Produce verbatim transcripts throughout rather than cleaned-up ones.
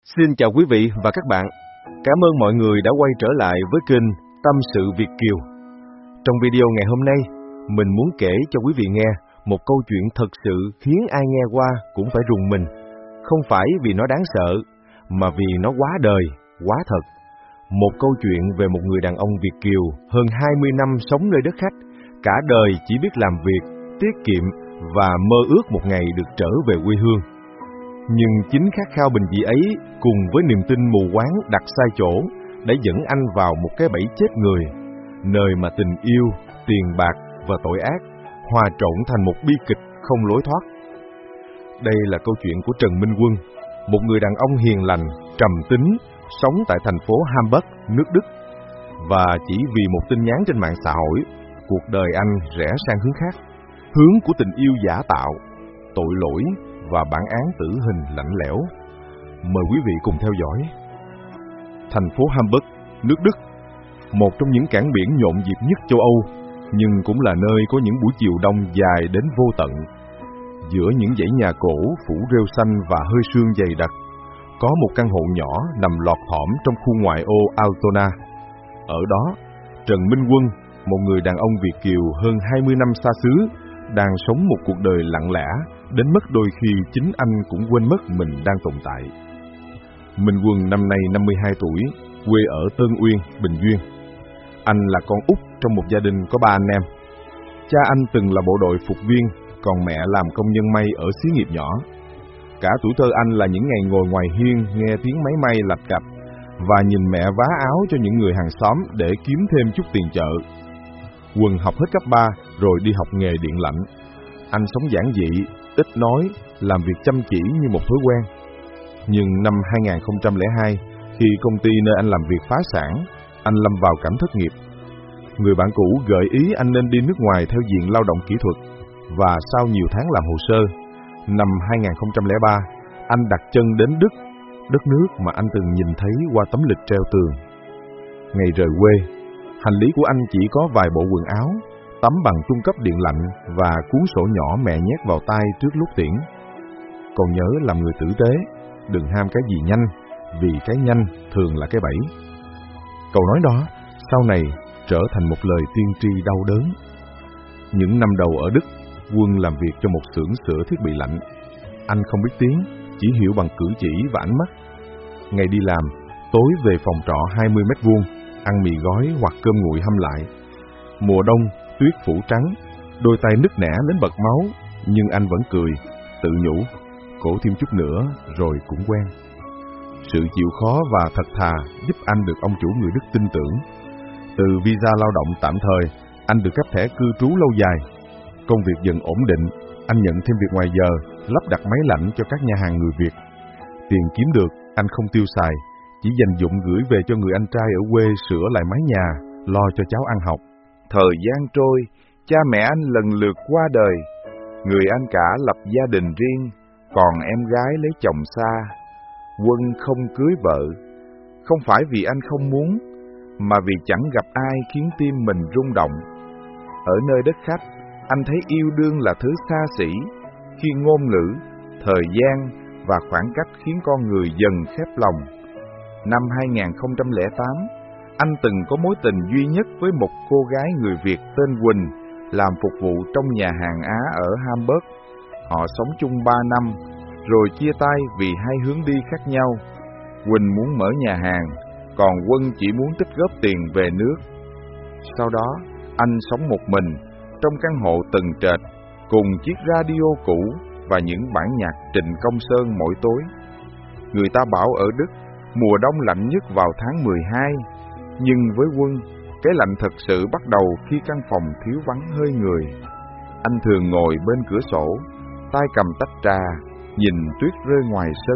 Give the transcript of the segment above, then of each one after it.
Xin chào quý vị và các bạn. Cảm ơn mọi người đã quay trở lại với kênh Tâm sự Việt Kiều. Trong video ngày hôm nay, mình muốn kể cho quý vị nghe một câu chuyện thật sự khiến ai nghe qua cũng phải rùng mình. Không phải vì nó đáng sợ, mà vì nó quá đời, quá thật. Một câu chuyện về một người đàn ông Việt Kiều hơn hai mươi năm sống nơi đất khách, cả đời chỉ biết làm việc, tiết kiệm và mơ ước một ngày được trở về quê hương. Nhưng chính khát khao bình dị ấy cùng với niềm tin mù quáng đặt sai chỗ đã dẫn anh vào một cái bẫy chết người, nơi mà tình yêu, tiền bạc và tội ác hòa trộn thành một bi kịch không lối thoát. Đây là câu chuyện của Trần Minh Quân, một người đàn ông hiền lành, trầm tính, sống tại thành phố Hamburg, nước Đức. Và chỉ vì một tin nhắn trên mạng xã hội, cuộc đời anh rẽ sang hướng khác, hướng của tình yêu giả tạo, tội lỗi và bản án tử hình lạnh lẽo. Mời quý vị cùng theo dõi. Thành phố Hamburg, nước Đức, một trong những cảng biển nhộn nhịp nhất châu Âu, nhưng cũng là nơi có những buổi chiều đông dài đến vô tận. Giữa những dãy nhà cổ phủ rêu xanh và hơi sương dày đặc, có một căn hộ nhỏ nằm lọt thỏm trong khu ngoại ô Altona. Ở đó, Trần Minh Quân, một người đàn ông Việt Kiều hơn hai mươi năm xa xứ, đang sống một cuộc đời lặng lẽ, đến mức đôi khi chính anh cũng quên mất mình đang tồn tại. Minh Quân năm nay năm mươi hai tuổi, quê ở Tân Uyên, Bình Duyên. Anh là con út trong một gia đình có ba anh em. Cha anh từng là bộ đội phục viên, còn mẹ làm công nhân may ở xí nghiệp nhỏ. Cả tuổi thơ anh là những ngày ngồi ngoài hiên nghe tiếng máy may lạch cạch và nhìn mẹ vá áo cho những người hàng xóm để kiếm thêm chút tiền chợ. Quân học hết cấp ba rồi đi học nghề điện lạnh. Anh sống giản dị, ít nói, làm việc chăm chỉ như một thói quen. Nhưng năm hai nghìn không trăm lẻ hai, khi công ty nơi anh làm việc phá sản, anh lâm vào cảnh thất nghiệp. Người bạn cũ gợi ý anh nên đi nước ngoài theo diện lao động kỹ thuật, và sau nhiều tháng làm hồ sơ, năm hai nghìn không trăm lẻ ba, anh đặt chân đến Đức, đất nước mà anh từng nhìn thấy qua tấm lịch treo tường. Ngày rời quê, hành lý của anh chỉ có vài bộ quần áo, tấm bằng trung cấp điện lạnh và cuốn sổ nhỏ mẹ nhét vào tay trước lúc tiễn. Còn nhớ làm người tử tế, đừng ham cái gì nhanh, vì cái nhanh thường là cái bẫy. Câu nói đó sau này trở thành một lời tiên tri đau đớn. Những năm đầu ở Đức, Quân làm việc cho một xưởng sửa thiết bị lạnh. Anh không biết tiếng, chỉ hiểu bằng cử chỉ và ánh mắt. Ngày đi làm, tối về phòng trọ hai mươi mét vuông, ăn mì gói hoặc cơm nguội hâm lại. Mùa đông, tuyết phủ trắng, đôi tay nứt nẻ đến bật máu, nhưng anh vẫn cười, tự nhủ, cố thêm chút nữa rồi cũng quen. Sự chịu khó và thật thà giúp anh được ông chủ người Đức tin tưởng. Từ visa lao động tạm thời, anh được cấp thẻ cư trú lâu dài. Công việc dần ổn định, anh nhận thêm việc ngoài giờ, lắp đặt máy lạnh cho các nhà hàng người Việt. Tiền kiếm được, anh không tiêu xài, chỉ dành dụm gửi về cho người anh trai ở quê sửa lại mái nhà, lo cho cháu ăn học. Thời gian trôi, cha mẹ anh lần lượt qua đời. Người anh cả lập gia đình riêng, còn em gái lấy chồng xa. Quân không cưới vợ, không phải vì anh không muốn, mà vì chẳng gặp ai khiến tim mình rung động. Ở nơi đất khách, anh thấy yêu đương là thứ xa xỉ, khi ngôn ngữ, thời gian và khoảng cách khiến con người dần khép lòng. Năm hai nghìn không trăm lẻ tám, anh từng có mối tình duy nhất với một cô gái người Việt tên Quỳnh, làm phục vụ trong nhà hàng Á ở Hamburg. Họ sống chung ba năm, rồi chia tay vì hai hướng đi khác nhau. Quỳnh muốn mở nhà hàng, còn Quân chỉ muốn tích góp tiền về nước. Sau đó, anh sống một mình, trong căn hộ tầng trệt, cùng chiếc radio cũ và những bản nhạc Trịnh Công Sơn mỗi tối. Người ta bảo ở Đức, mùa đông lạnh nhất vào tháng mười hai, nhưng với Quân, cái lạnh thật sự bắt đầu khi căn phòng thiếu vắng hơi người. Anh thường ngồi bên cửa sổ, tay cầm tách trà, nhìn tuyết rơi ngoài sân.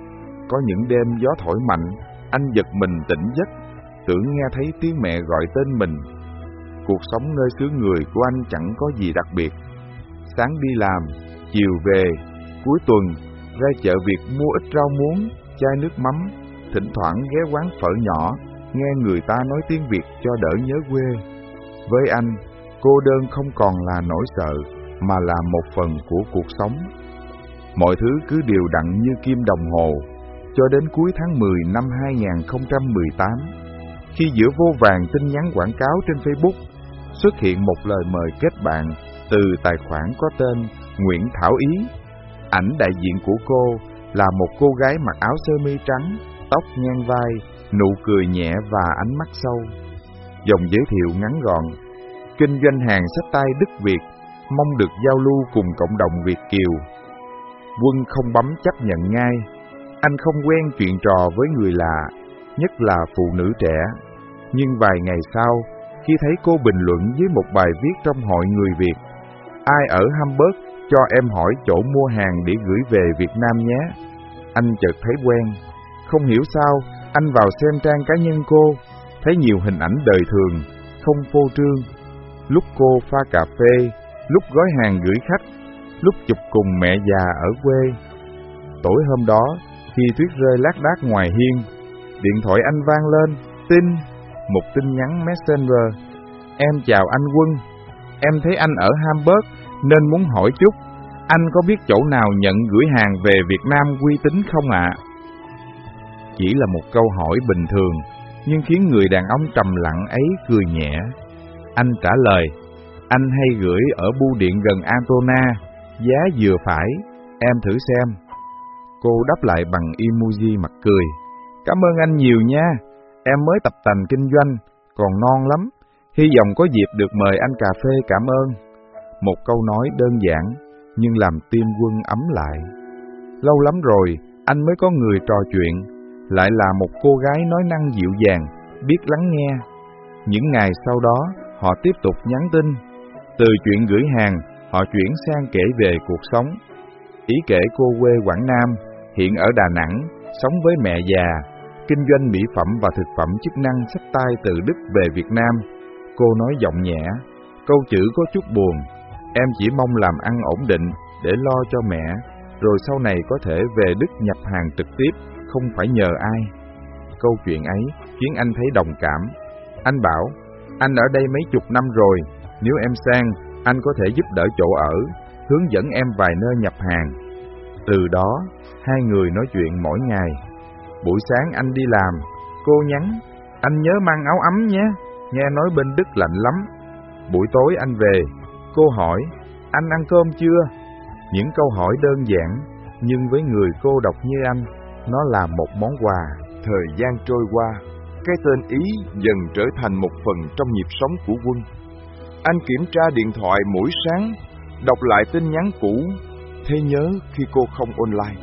Có những đêm gió thổi mạnh, anh giật mình tỉnh giấc, tưởng nghe thấy tiếng mẹ gọi tên mình. Cuộc sống nơi xứ người của anh chẳng có gì đặc biệt. Sáng đi làm, chiều về, cuối tuần ra chợ Việt mua ít rau muống, chai nước mắm, thỉnh thoảng ghé quán phở nhỏ, nghe người ta nói tiếng Việt cho đỡ nhớ quê. Với anh, cô đơn không còn là nỗi sợ, mà là một phần của cuộc sống. Mọi thứ cứ đều đặn như kim đồng hồ, cho đến cuối tháng mười năm hai nghìn không trăm mười tám, khi giữa vô vàn tin nhắn quảng cáo trên Facebook xuất hiện một lời mời kết bạn từ tài khoản có tên Nguyễn Thảo Ý. Ảnh đại diện của cô là một cô gái mặc áo sơ mi trắng, tóc ngang vai, nụ cười nhẹ và ánh mắt sâu. Dòng giới thiệu ngắn gọn: kinh doanh hàng xách tay Đức Việt, mong được giao lưu cùng cộng đồng Việt kiều. Quân không bấm chấp nhận ngay. Anh không quen chuyện trò với người lạ, nhất là phụ nữ trẻ. Nhưng vài ngày sau, khi thấy cô bình luận dưới một bài viết trong hội người Việt: ai ở Hamburg cho em hỏi chỗ mua hàng để gửi về Việt Nam nhé, anh chợt thấy quen. Không hiểu sao, anh vào xem trang cá nhân cô, thấy nhiều hình ảnh đời thường, không phô trương. Lúc cô pha cà phê, lúc gói hàng gửi khách, lúc chụp cùng mẹ già ở quê. Tối hôm đó, khi tuyết rơi lác đác ngoài hiên, điện thoại anh vang lên, tin, một tin nhắn Messenger: em chào anh Quân, em thấy anh ở Hamburg nên muốn hỏi chút, anh có biết chỗ nào nhận gửi hàng về Việt Nam uy tín không ạ? Chỉ là một câu hỏi bình thường, nhưng khiến người đàn ông trầm lặng ấy cười nhẹ. Anh trả lời: anh hay gửi ở bưu điện gần Altona, giá vừa phải, em thử xem. Cô đáp lại bằng emoji mặt cười: cảm ơn anh nhiều nha, em mới tập tành kinh doanh, còn non lắm, hy vọng có dịp được mời anh cà phê cảm ơn. Một câu nói đơn giản, nhưng làm tim Quân ấm lại. Lâu lắm rồi, anh mới có người trò chuyện, lại là một cô gái nói năng dịu dàng, biết lắng nghe. Những ngày sau đó, họ tiếp tục nhắn tin. Từ chuyện gửi hàng, họ chuyển sang kể về cuộc sống. Ý kể cô quê Quảng Nam, hiện ở Đà Nẵng, sống với mẹ già, kinh doanh mỹ phẩm và thực phẩm chức năng xách tay từ Đức về Việt Nam. Cô nói giọng nhẹ, câu chữ có chút buồn: em chỉ mong làm ăn ổn định để lo cho mẹ, rồi sau này có thể về Đức nhập hàng trực tiếp, không phải nhờ ai. Câu chuyện ấy khiến anh thấy đồng cảm. Anh bảo: anh ở đây mấy chục năm rồi, nếu em sang, anh có thể giúp đỡ chỗ ở, hướng dẫn em vài nơi nhập hàng. Từ đó, hai người nói chuyện mỗi ngày. Buổi sáng anh đi làm, cô nhắn: anh nhớ mang áo ấm nhé, nghe nói bên Đức lạnh lắm. Buổi tối anh về, cô hỏi: anh ăn cơm chưa? Những câu hỏi đơn giản, nhưng với người cô độc như anh, nó là một món quà. Thời gian trôi qua, cái tên Ý dần trở thành một phần trong nhịp sống của Quân. Anh kiểm tra điện thoại mỗi sáng, đọc lại tin nhắn cũ, thấy nhớ khi cô không online.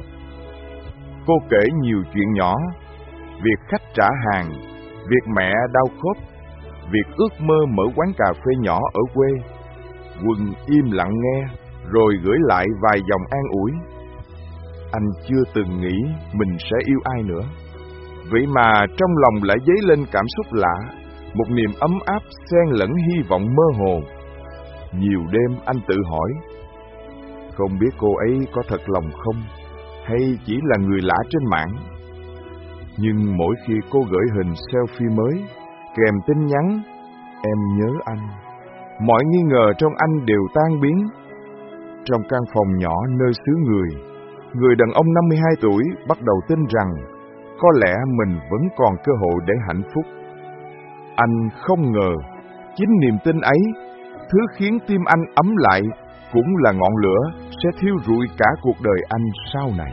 Cô kể nhiều chuyện nhỏ: việc khách trả hàng, việc mẹ đau khớp, việc ước mơ mở quán cà phê nhỏ ở quê. Quân im lặng nghe, rồi gửi lại vài dòng an ủi. Anh chưa từng nghĩ mình sẽ yêu ai nữa, vậy mà trong lòng lại dấy lên cảm xúc lạ, một niềm ấm áp xen lẫn hy vọng mơ hồ. Nhiều đêm anh tự hỏi, không biết cô ấy có thật lòng không, hay chỉ là người lạ trên mạng. Nhưng mỗi khi cô gửi hình selfie mới, kèm tin nhắn "em nhớ anh", mọi nghi ngờ trong anh đều tan biến. Trong căn phòng nhỏ nơi xứ người, người đàn ông năm mươi hai tuổi bắt đầu tin rằng có lẽ mình vẫn còn cơ hội để hạnh phúc. Anh không ngờ, chính niềm tin ấy, thứ khiến tim anh ấm lại, cũng là ngọn lửa sẽ thiêu rụi cả cuộc đời anh sau này.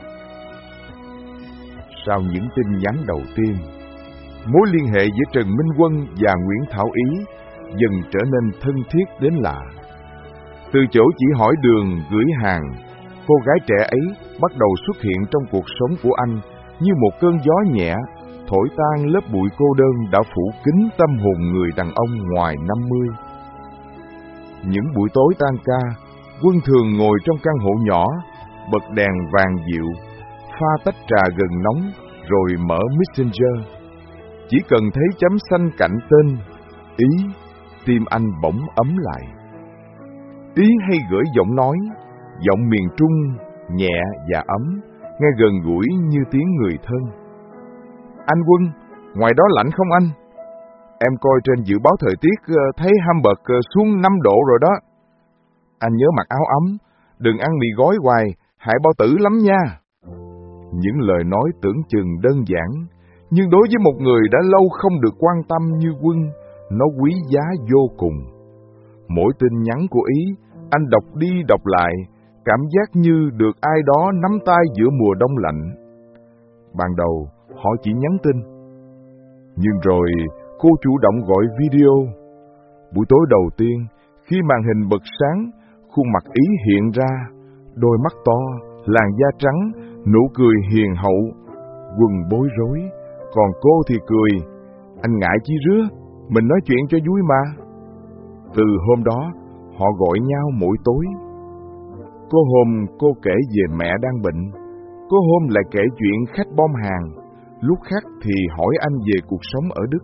Sau những tin nhắn đầu tiên, mối liên hệ giữa Trần Minh Quân và Nguyễn Thảo Ý dần trở nên thân thiết đến lạ. Từ chỗ chỉ hỏi đường, gửi hàng, cô gái trẻ ấy bắt đầu xuất hiện trong cuộc sống của anh như một cơn gió nhẹ, thổi tan lớp bụi cô đơn đã phủ kín tâm hồn người đàn ông ngoài năm mươi. Những buổi tối tan ca, Quân thường ngồi trong căn hộ nhỏ, bật đèn vàng dịu, pha tách trà gừng nóng, rồi mở Messenger. Chỉ cần thấy chấm xanh cạnh tên Ý, tim anh bỗng ấm lại. Ý hay gửi giọng nói, giọng miền Trung, nhẹ và ấm, nghe gần gũi như tiếng người thân. Anh Quân, ngoài đó lạnh không anh? Em coi trên dự báo thời tiết thấy Hamburg xuống năm độ rồi đó. Anh nhớ mặc áo ấm, đừng ăn mì gói hoài, hại bao tử lắm nha. Những lời nói tưởng chừng đơn giản, nhưng đối với một người đã lâu không được quan tâm như Quân, nó quý giá vô cùng. Mỗi tin nhắn của Ý, anh đọc đi đọc lại, cảm giác như được ai đó nắm tay giữa mùa đông lạnh. Ban đầu, họ chỉ nhắn tin. Nhưng rồi, cô chủ động gọi video. Buổi tối đầu tiên, khi màn hình bật sáng, khuôn mặt Ý hiện ra, đôi mắt to, làn da trắng, nụ cười hiền hậu. Quân bối rối, còn cô thì cười. Anh ngại chi rứa, mình nói chuyện cho vui mà. Từ hôm đó, họ gọi nhau mỗi tối. Có hôm cô kể về mẹ đang bệnh, có hôm lại kể chuyện khách bom hàng, lúc khác thì hỏi anh về cuộc sống ở Đức.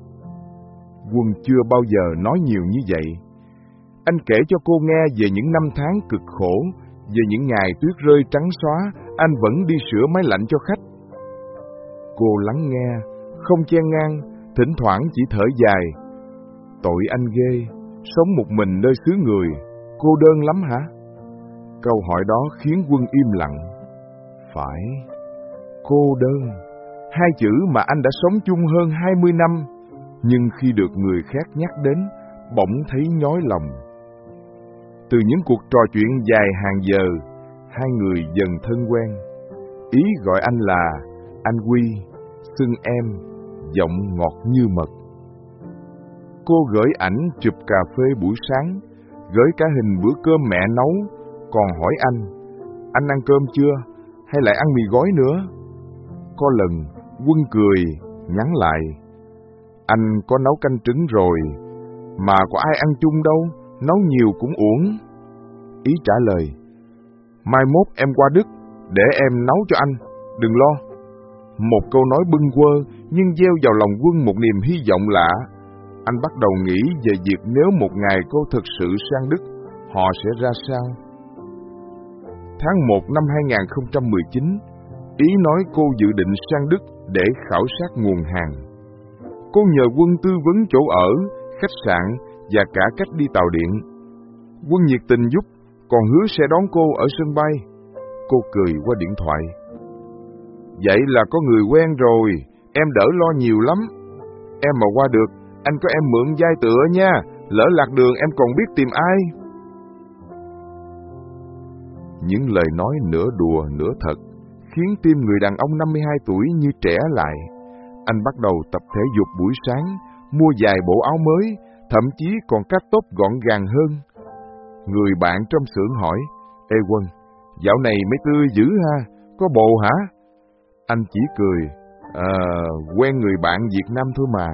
Quân chưa bao giờ nói nhiều như vậy. Anh kể cho cô nghe về những năm tháng cực khổ, về những ngày tuyết rơi trắng xóa, anh vẫn đi sửa máy lạnh cho khách. Cô lắng nghe, không chen ngang, thỉnh thoảng chỉ thở dài. Tội anh ghê, sống một mình nơi xứ người, cô đơn lắm hả? Câu hỏi đó khiến Quân im lặng. Phải, cô đơn, hai chữ mà anh đã sống chung hơn hai mươi năm, nhưng khi được người khác nhắc đến, bỗng thấy nhói lòng. Từ những cuộc trò chuyện dài hàng giờ, hai người dần thân quen. Ý gọi anh là anh Quy, xưng em, giọng ngọt như mật. Cô gửi ảnh chụp cà phê buổi sáng, gửi cả hình bữa cơm mẹ nấu, còn hỏi anh, anh ăn cơm chưa, hay lại ăn mì gói nữa? Có lần, Quân cười, nhắn lại, anh có nấu canh trứng rồi, mà có ai ăn chung đâu, nấu nhiều cũng uổng. Ý trả lời, mai mốt em qua Đức, để em nấu cho anh, đừng lo. Một câu nói bâng quơ, nhưng gieo vào lòng Quân một niềm hy vọng lạ. Anh bắt đầu nghĩ về việc nếu một ngày cô thực sự sang Đức, họ sẽ ra sao. Tháng một năm hai nghìn không trăm mười chín, Ý nói cô dự định sang Đức để khảo sát nguồn hàng. Cô nhờ Quân tư vấn chỗ ở, khách sạn và cả cách đi tàu điện. Quân nhiệt tình giúp, còn hứa sẽ đón cô ở sân bay. Cô cười qua điện thoại. Vậy là có người quen rồi, em đỡ lo nhiều lắm. Em mà qua được, anh có em mượn vai tựa nha, lỡ lạc đường em còn biết tìm ai. Những lời nói nửa đùa nửa thật, khiến tim người đàn ông năm mươi hai tuổi như trẻ lại. Anh bắt đầu tập thể dục buổi sáng, mua vài bộ áo mới, thậm chí còn cắt tóc gọn gàng hơn. Người bạn trong xưởng hỏi, Ê Quân, dạo này mới tươi dữ ha, có bồ hả? Anh chỉ cười, à, quen người bạn Việt Nam thôi mà.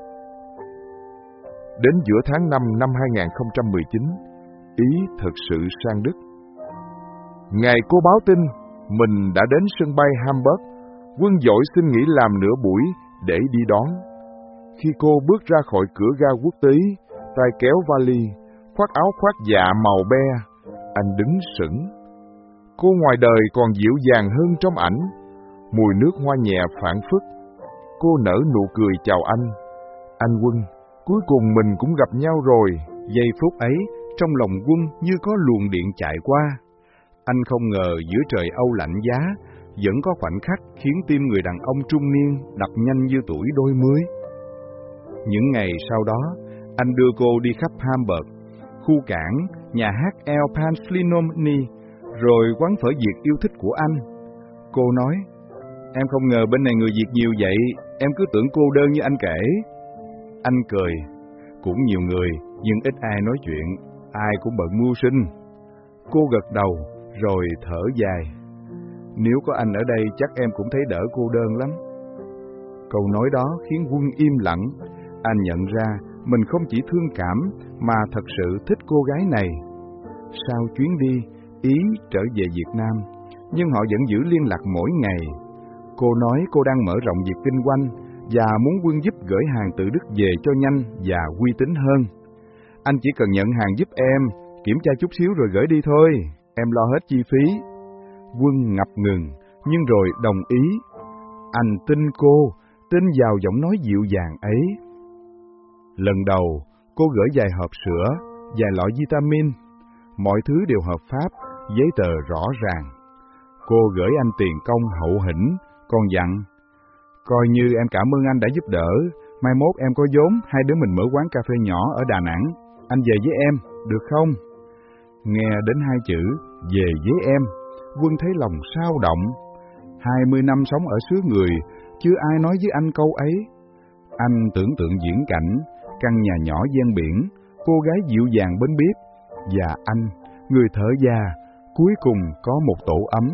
Đến giữa tháng năm năm hai nghìn không trăm mười chín, Ý thực sự sang Đức. Ngày cô báo tin, mình đã đến sân bay Hamburg, Quân vội xin nghỉ làm nửa buổi để đi đón. Khi cô bước ra khỏi cửa ga quốc tế, tay kéo vali, khoác áo khoác dạ màu be, anh đứng sững. Cô ngoài đời còn dịu dàng hơn trong ảnh, mùi nước hoa nhẹ phảng phất. Cô nở nụ cười chào anh. Anh Quân, cuối cùng mình cũng gặp nhau rồi. Giây phút ấy, trong lòng Quân như có luồng điện chạy qua. Anh không ngờ giữa trời Âu lạnh giá, vẫn có khoảnh khắc khiến tim người đàn ông trung niên đập nhanh như tuổi đôi mươi. Những ngày sau đó, anh đưa cô đi khắp Hamburg, khu cảng, nhà hát El Philharmonic, rồi quán phở Việt yêu thích của anh. Cô nói, em không ngờ bên này người Việt nhiều vậy, em cứ tưởng cô đơn như anh kể. Anh cười, cũng nhiều người, nhưng ít ai nói chuyện, ai cũng bận mưu sinh. Cô gật đầu, rồi thở dài. Nếu có anh ở đây chắc em cũng thấy đỡ cô đơn lắm. Câu nói đó khiến Quân im lặng. Anh nhận ra mình không chỉ thương cảm mà thật sự thích cô gái này. Sau chuyến đi, Ý trở về Việt Nam, nhưng họ vẫn giữ liên lạc mỗi ngày. Cô nói cô đang mở rộng việc kinh doanh và muốn Quân giúp gửi hàng từ Đức về cho nhanh và uy tín hơn. Anh chỉ cần nhận hàng giúp em, kiểm tra chút xíu rồi gửi đi thôi, em lo hết chi phí. Quân ngập ngừng, nhưng rồi đồng ý. Anh tin cô, tin vào giọng nói dịu dàng ấy. Lần đầu, cô gửi vài hộp sữa, vài lọ vitamin. Mọi thứ đều hợp pháp, giấy tờ rõ ràng. Cô gửi anh tiền công hậu hĩnh, còn dặn, coi như em cảm ơn anh đã giúp đỡ, mai mốt em có vốn, hai đứa mình mở quán cà phê nhỏ ở Đà Nẵng, anh về với em, được không? Nghe đến hai chữ, về với em, Quân thấy lòng sao động. Hai mươi năm sống ở xứ người, chưa ai nói với anh câu ấy. Anh tưởng tượng diễn cảnh, căn nhà nhỏ ven biển, cô gái dịu dàng bên bếp, và anh, người thợ già, cuối cùng có một tổ ấm.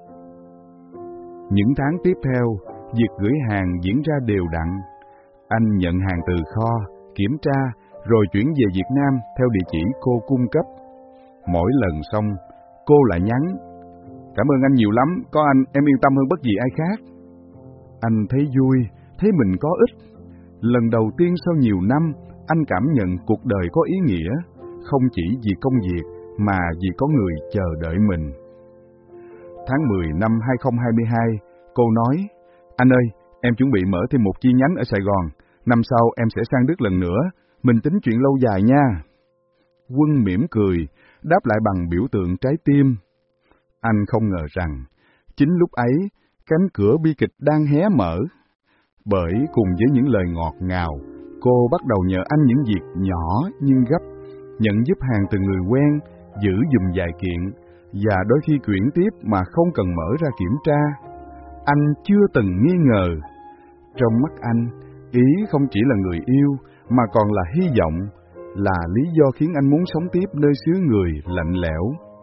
Những tháng tiếp theo, việc gửi hàng diễn ra đều đặn. Anh nhận hàng từ kho, kiểm tra, rồi chuyển về Việt Nam theo địa chỉ cô cung cấp. Mỗi lần xong, cô lại nhắn, cảm ơn anh nhiều lắm, có anh em yên tâm hơn bất kỳ ai khác. Anh thấy vui, thấy mình có ích. Lần đầu tiên sau nhiều năm, anh cảm nhận cuộc đời có ý nghĩa, không chỉ vì công việc, mà vì có người chờ đợi mình. Tháng mười năm hai không hai hai, cô nói, anh ơi, em chuẩn bị mở thêm một chi nhánh ở Sài Gòn, năm sau em sẽ sang Đức lần nữa, mình tính chuyện lâu dài nha. Quân mỉm cười, đáp lại bằng biểu tượng trái tim. Anh không ngờ rằng, chính lúc ấy, cánh cửa bi kịch đang hé mở. Bởi cùng với những lời ngọt ngào, cô bắt đầu nhờ anh những việc nhỏ nhưng gấp, nhận giúp hàng từ người quen, giữ giùm vài kiện, và đôi khi chuyển tiếp mà không cần mở ra kiểm tra. Anh chưa từng nghi ngờ. Trong mắt anh, Ý không chỉ là người yêu, mà còn là hy vọng, là lý do khiến anh muốn sống tiếp nơi xứ người lạnh lẽo.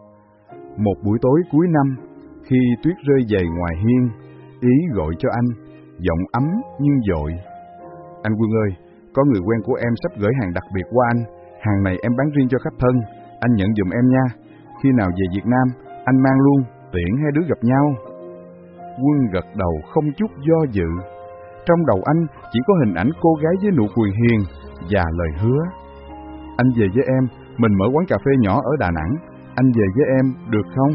Một buổi tối cuối năm, khi tuyết rơi dày ngoài hiên, Ý gọi cho anh, giọng ấm nhưng dội. Anh Quân ơi, có người quen của em sắp gửi hàng đặc biệt qua anh, hàng này em bán riêng cho khách thân, anh nhận giùm em nha. Khi nào về Việt Nam, anh mang luôn, tiện hai đứa gặp nhau. Quân gật đầu không chút do dự. Trong đầu anh chỉ có hình ảnh cô gái với nụ cười hiền và lời hứa. Anh về với em, mình mở quán cà phê nhỏ ở Đà Nẵng, anh về với em được không?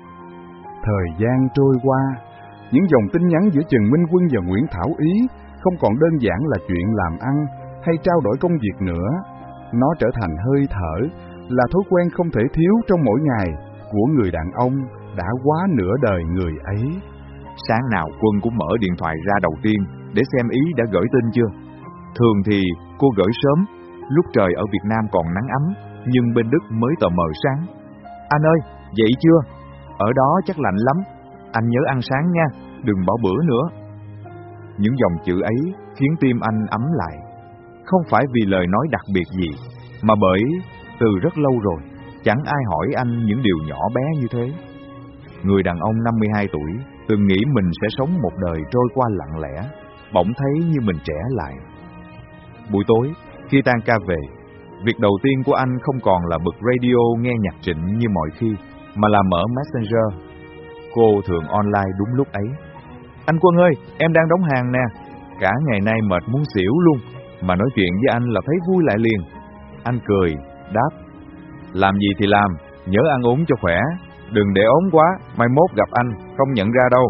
Thời gian trôi qua, những dòng tin nhắn giữa Trần Minh Quân và Nguyễn Thảo Ý không còn đơn giản là chuyện làm ăn hay trao đổi công việc nữa. Nó trở thành hơi thở, là thói quen không thể thiếu trong mỗi ngày của người đàn ông đã quá nửa đời người ấy. Sáng nào Quân cũng mở điện thoại ra đầu tiên để xem Ý đã gửi tin chưa. Thường thì cô gửi sớm, lúc trời ở Việt Nam còn nắng ấm, nhưng bên Đức mới tờ mờ sáng. Anh ơi, dậy chưa? Ở đó chắc lạnh lắm, anh nhớ ăn sáng nha, đừng bỏ bữa nữa. Những dòng chữ ấy khiến tim anh ấm lại. Không phải vì lời nói đặc biệt gì, mà bởi từ rất lâu rồi, chẳng ai hỏi anh những điều nhỏ bé như thế. Người đàn ông năm mươi hai tuổi từng nghĩ mình sẽ sống một đời trôi qua lặng lẽ, bỗng thấy như mình trẻ lại. Buổi tối, khi tan ca về, việc đầu tiên của anh không còn là bật radio nghe nhạc trịnh như mọi khi, mà là mở Messenger. Cô thường online đúng lúc ấy. Anh Quân ơi, em đang đóng hàng nè, cả ngày nay mệt muốn xỉu luôn, mà nói chuyện với anh là thấy vui lại liền. Anh cười, đáp, làm gì thì làm, nhớ ăn uống cho khỏe, đừng để ốm quá, mai mốt gặp anh, không nhận ra đâu.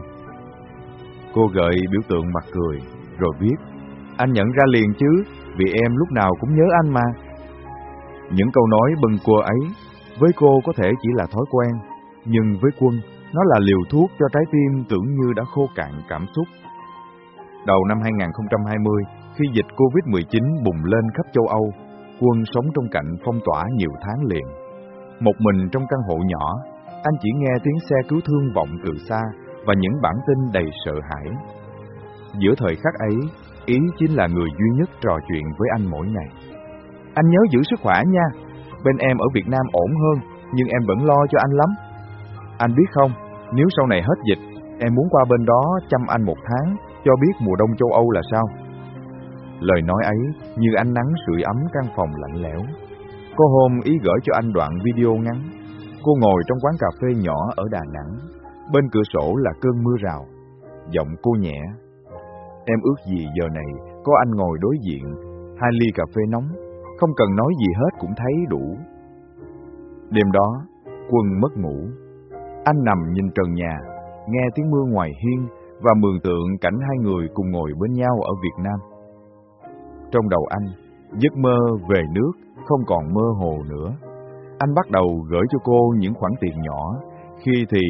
Cô gợi biểu tượng mặt cười, rồi viết, anh nhận ra liền chứ, vì em lúc nào cũng nhớ anh mà. Những câu nói bâng quơ ấy, với cô có thể chỉ là thói quen, nhưng với Quân, nó là liều thuốc cho trái tim tưởng như đã khô cạn cảm xúc. Đầu năm hai không hai không, khi dịch Covid mười chín bùng lên khắp châu Âu, Quân sống trong cảnh phong tỏa nhiều tháng liền. Một mình trong căn hộ nhỏ, anh chỉ nghe tiếng xe cứu thương vọng từ xa và những bản tin đầy sợ hãi. Giữa thời khắc ấy, Ý chính là người duy nhất trò chuyện với anh mỗi ngày. Anh nhớ giữ sức khỏe nha, bên em ở Việt Nam ổn hơn, nhưng em vẫn lo cho anh lắm. Anh biết không, nếu sau này hết dịch, em muốn qua bên đó chăm anh một tháng, cho biết mùa đông châu Âu là sao. Lời nói ấy như ánh nắng sưởi ấm căn phòng lạnh lẽo. Có hôm Ý gửi cho anh đoạn video ngắn. Cô ngồi trong quán cà phê nhỏ ở Đà Nẵng, bên cửa sổ là cơn mưa rào. Giọng cô nhẹ, em ước gì giờ này có anh ngồi đối diện, hai ly cà phê nóng, không cần nói gì hết cũng thấy đủ. Đêm đó, Quân mất ngủ. Anh nằm nhìn trần nhà, nghe tiếng mưa ngoài hiên và mường tượng cảnh hai người cùng ngồi bên nhau ở Việt Nam. Trong đầu anh, giấc mơ về nước không còn mơ hồ nữa. Anh bắt đầu gửi cho cô những khoản tiền nhỏ, khi thì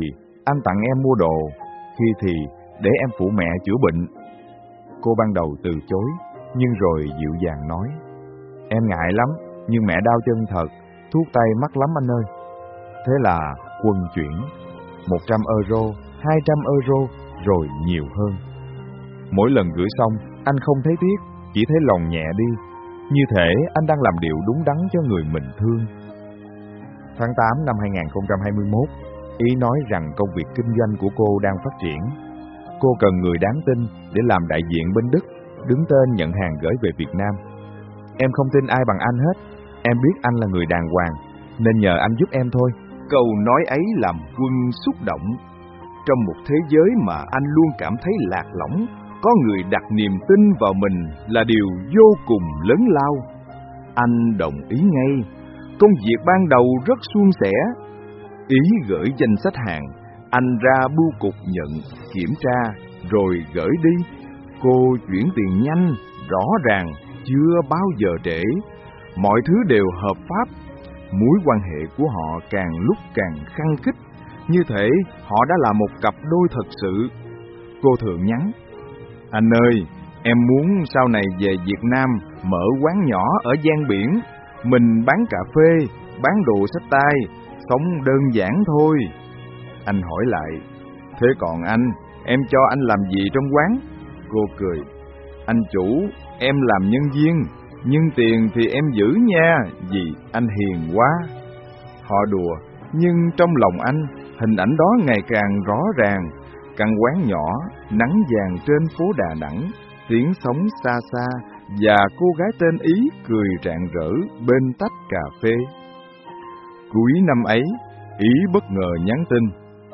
anh tặng em mua đồ, khi thì để em phụ mẹ chữa bệnh. Cô ban đầu từ chối, nhưng rồi dịu dàng nói, em ngại lắm, nhưng mẹ đau chân thật, thuốc tây mắc lắm anh ơi. Thế là Quân chuyển, một trăm euro, hai trăm euro, rồi nhiều hơn. Mỗi lần gửi xong, anh không thấy tiếc, chỉ thấy lòng nhẹ đi, như thể anh đang làm điều đúng đắn cho người mình thương. Tháng tám năm hai nghìn không trăm hai mươi mốt, Ý nói rằng công việc kinh doanh của cô đang phát triển. Cô cần người đáng tin để làm đại diện bên Đức, đứng tên nhận hàng gửi về Việt Nam. Em không tin ai bằng anh hết, em biết anh là người đàng hoàng, nên nhờ anh giúp em thôi. Câu nói ấy làm Quân xúc động. Trong một thế giới mà anh luôn cảm thấy lạc lõng, có người đặt niềm tin vào mình là điều vô cùng lớn lao. Anh đồng ý ngay. Công việc ban đầu rất suôn sẻ. Ý gửi danh sách hàng, anh ra bưu cục nhận, kiểm tra, rồi gửi đi. Cô chuyển tiền nhanh, rõ ràng, chưa bao giờ trễ. Mọi thứ đều hợp pháp. Mối quan hệ của họ càng lúc càng khăng khít, như thể họ đã là một cặp đôi thật sự. Cô thường nhắn, anh ơi, em muốn sau này về Việt Nam mở quán nhỏ ở gian biển, mình bán cà phê, bán đồ xách tay, sống đơn giản thôi. Anh hỏi lại, thế còn anh, em cho anh làm gì trong quán? Cô cười, anh chủ, em làm nhân viên, nhưng tiền thì em giữ nha, vì anh hiền quá. Họ đùa, nhưng trong lòng anh, hình ảnh đó ngày càng rõ ràng. Căn quán nhỏ, nắng vàng trên phố Đà Nẵng, tiếng sóng xa xa, và cô gái tên Ý cười rạng rỡ bên tách cà phê. Cuối năm ấy, Ý bất ngờ nhắn tin,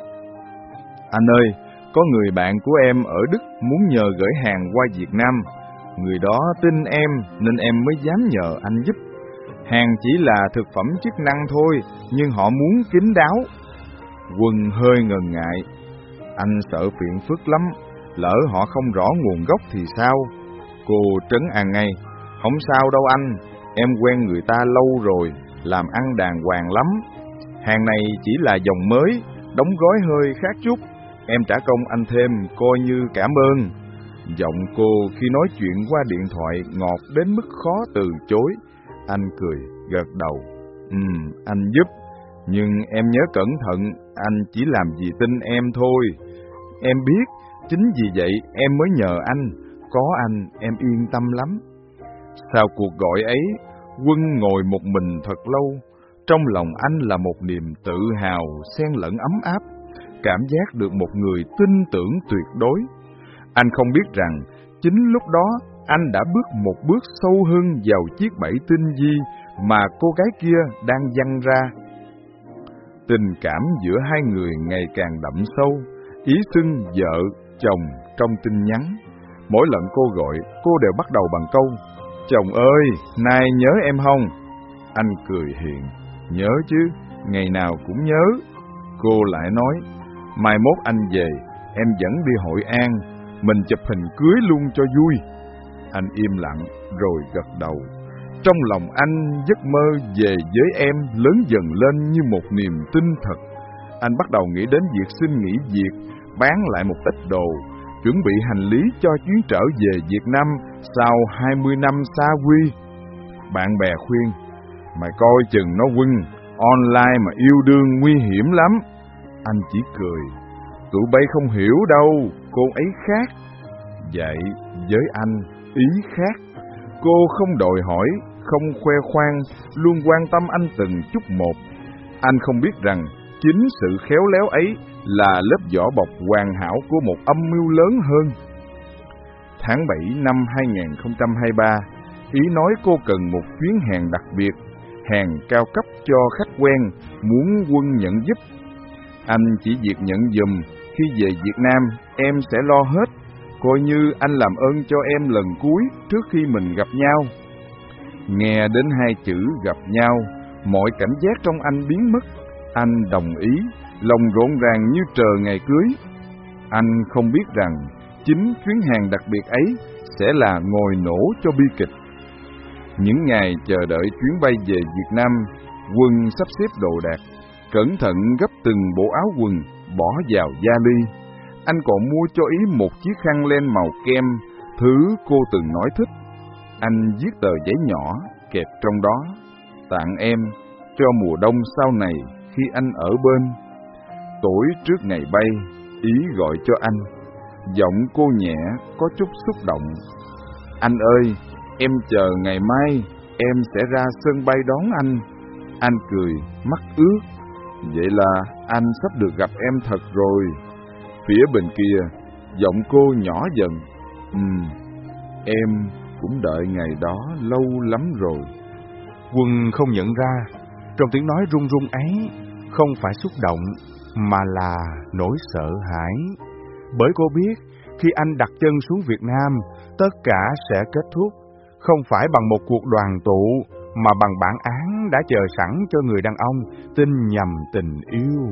anh ơi, có người bạn của em ở Đức muốn nhờ gửi hàng qua Việt Nam. Người đó tin em nên em mới dám nhờ anh giúp. Hàng chỉ là thực phẩm chức năng thôi, nhưng họ muốn kín đáo. Quân hơi ngần ngại. Anh sợ phiền phức lắm, lỡ họ không rõ nguồn gốc thì sao? Cô trấn an ngay, không sao đâu anh, em quen người ta lâu rồi, làm ăn đàng hoàng lắm. Hàng này chỉ là dòng mới, đóng gói hơi khác chút, em trả công anh thêm, coi như cảm ơn. Giọng cô khi nói chuyện qua điện thoại ngọt đến mức khó từ chối. Anh cười, gật đầu. Ừm, anh giúp, nhưng em nhớ cẩn thận, anh chỉ làm vì tin em thôi. Em biết, chính vì vậy em mới nhờ anh, có anh em yên tâm lắm. Sau cuộc gọi ấy, Quân ngồi một mình thật lâu. Trong lòng anh là một niềm tự hào xen lẫn ấm áp, cảm giác được một người tin tưởng tuyệt đối. Anh không biết rằng, chính lúc đó anh đã bước một bước sâu hơn vào chiếc bẫy tinh vi mà cô gái kia đang giăng ra. Tình cảm giữa hai người ngày càng đậm sâu, Ý xưng vợ, chồng trong tin nhắn. Mỗi lần cô gọi, cô đều bắt đầu bằng câu, chồng ơi, nay nhớ em không? Anh cười hiền, nhớ chứ, ngày nào cũng nhớ. Cô lại nói, mai mốt anh về, em dẫn đi Hội An, mình chụp hình cưới luôn cho vui. Anh im lặng rồi gật đầu. Trong lòng anh, giấc mơ về với em lớn dần lên như một niềm tin thật. Anh bắt đầu nghĩ đến việc xin nghỉ việc, bán lại một ít đồ, chuẩn bị hành lý cho chuyến trở về Việt Nam sau hai mươi năm xa quy. Bạn bè khuyên, mày coi chừng nó Quân, online mà yêu đương nguy hiểm lắm. Anh chỉ cười, tụi bay không hiểu đâu, cô ấy khác. Vậy với anh, Ý khác. Cô không đòi hỏi, không khoe khoang, luôn quan tâm anh từng chút một. Anh không biết rằng chính sự khéo léo ấy là lớp vỏ bọc hoàn hảo của một âm mưu lớn hơn. Tháng bảy năm hai nghìn không trăm hai mươi ba, Ý nói cô cần một chuyến hàng đặc biệt, hàng cao cấp cho khách quen, muốn Quân nhận giúp. Anh chỉ việc nhận giùm, khi về Việt Nam em sẽ lo hết, coi như anh làm ơn cho em lần cuối trước khi mình gặp nhau. Nghe đến hai chữ gặp nhau, mọi cảnh giác trong anh biến mất. Anh đồng ý, lòng rộn ràng như chờ ngày cưới. Anh không biết rằng chính chuyến hàng đặc biệt ấy sẽ là ngòi nổ cho bi kịch. Những ngày chờ đợi chuyến bay về Việt Nam, Quân sắp xếp đồ đạc, cẩn thận gấp từng bộ áo quần, bỏ vào vali. Anh còn mua cho ý một chiếc khăn len màu kem, thứ cô từng nói thích. Anh viết tờ giấy nhỏ kẹp trong đó: tặng em cho mùa đông sau này khi anh ở bên. Tối trước ngày bay, ý gọi cho anh. Giọng cô nhẹ có chút xúc động: anh ơi, em chờ ngày mai em sẽ ra sân bay đón anh. Anh cười, mắt ướt. Vậy là anh sắp được gặp em thật rồi. Phía bên kia, giọng cô nhỏ dần: Ừ, em cũng đợi ngày đó lâu lắm rồi. Quân không nhận ra, trong tiếng nói run run ấy không phải xúc động, mà là nỗi sợ hãi. Bởi cô biết, khi anh đặt chân xuống Việt Nam, tất cả sẽ kết thúc, không phải bằng một cuộc đoàn tụ, mà bằng bản án đã chờ sẵn cho người đàn ông tin nhầm tình yêu.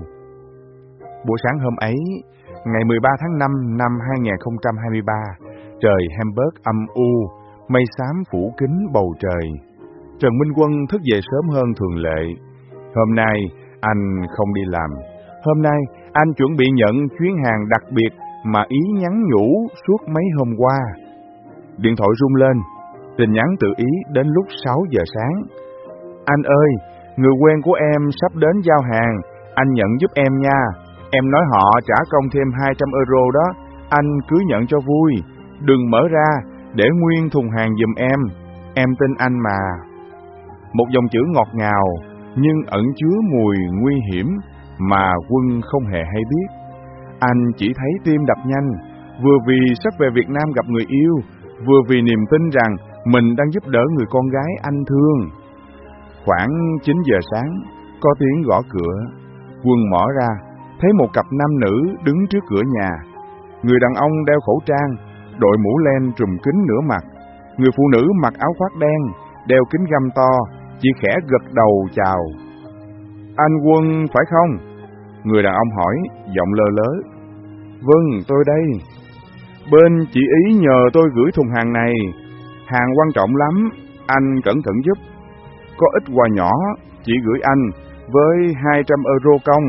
Buổi sáng hôm ấy, ngày mười ba tháng năm năm hai nghìn không trăm hai mươi ba, trời Hamburg âm u, mây xám phủ kín bầu trời. Trần Minh Quân thức dậy sớm hơn thường lệ. Hôm nay, anh không đi làm. Hôm nay, anh chuẩn bị nhận chuyến hàng đặc biệt mà Ý nhắn nhủ suốt mấy hôm qua. Điện thoại rung lên, tin nhắn từ Ý đến lúc sáu giờ sáng. Anh ơi, người quen của em sắp đến giao hàng, anh nhận giúp em nha. Em nói họ trả công thêm hai trăm euro đó, anh cứ nhận cho vui. Đừng mở ra, để nguyên thùng hàng giùm em, em tin anh mà. Một dòng chữ ngọt ngào, nhưng ẩn chứa mùi nguy hiểm mà Quân không hề hay biết. Anh chỉ thấy tim đập nhanh, vừa vì sắp về Việt Nam gặp người yêu, vừa vì niềm tin rằng mình đang giúp đỡ người con gái anh thương. Khoảng chín giờ sáng, có tiếng gõ cửa. Quân mở ra, thấy một cặp nam nữ đứng trước cửa nhà. Người đàn ông đeo khẩu trang, đội mũ len trùm kín nửa mặt. Người phụ nữ mặc áo khoác đen, đeo kính găm to, chỉ khẽ gật đầu chào. Anh Quân phải không? Người đàn ông hỏi, giọng lơ lớ. Vâng, tôi đây. Bên chị Ý nhờ tôi gửi thùng hàng này. Hàng quan trọng lắm, anh cẩn thận giúp. Có ít quà nhỏ, chị gửi anh với hai trăm euro công.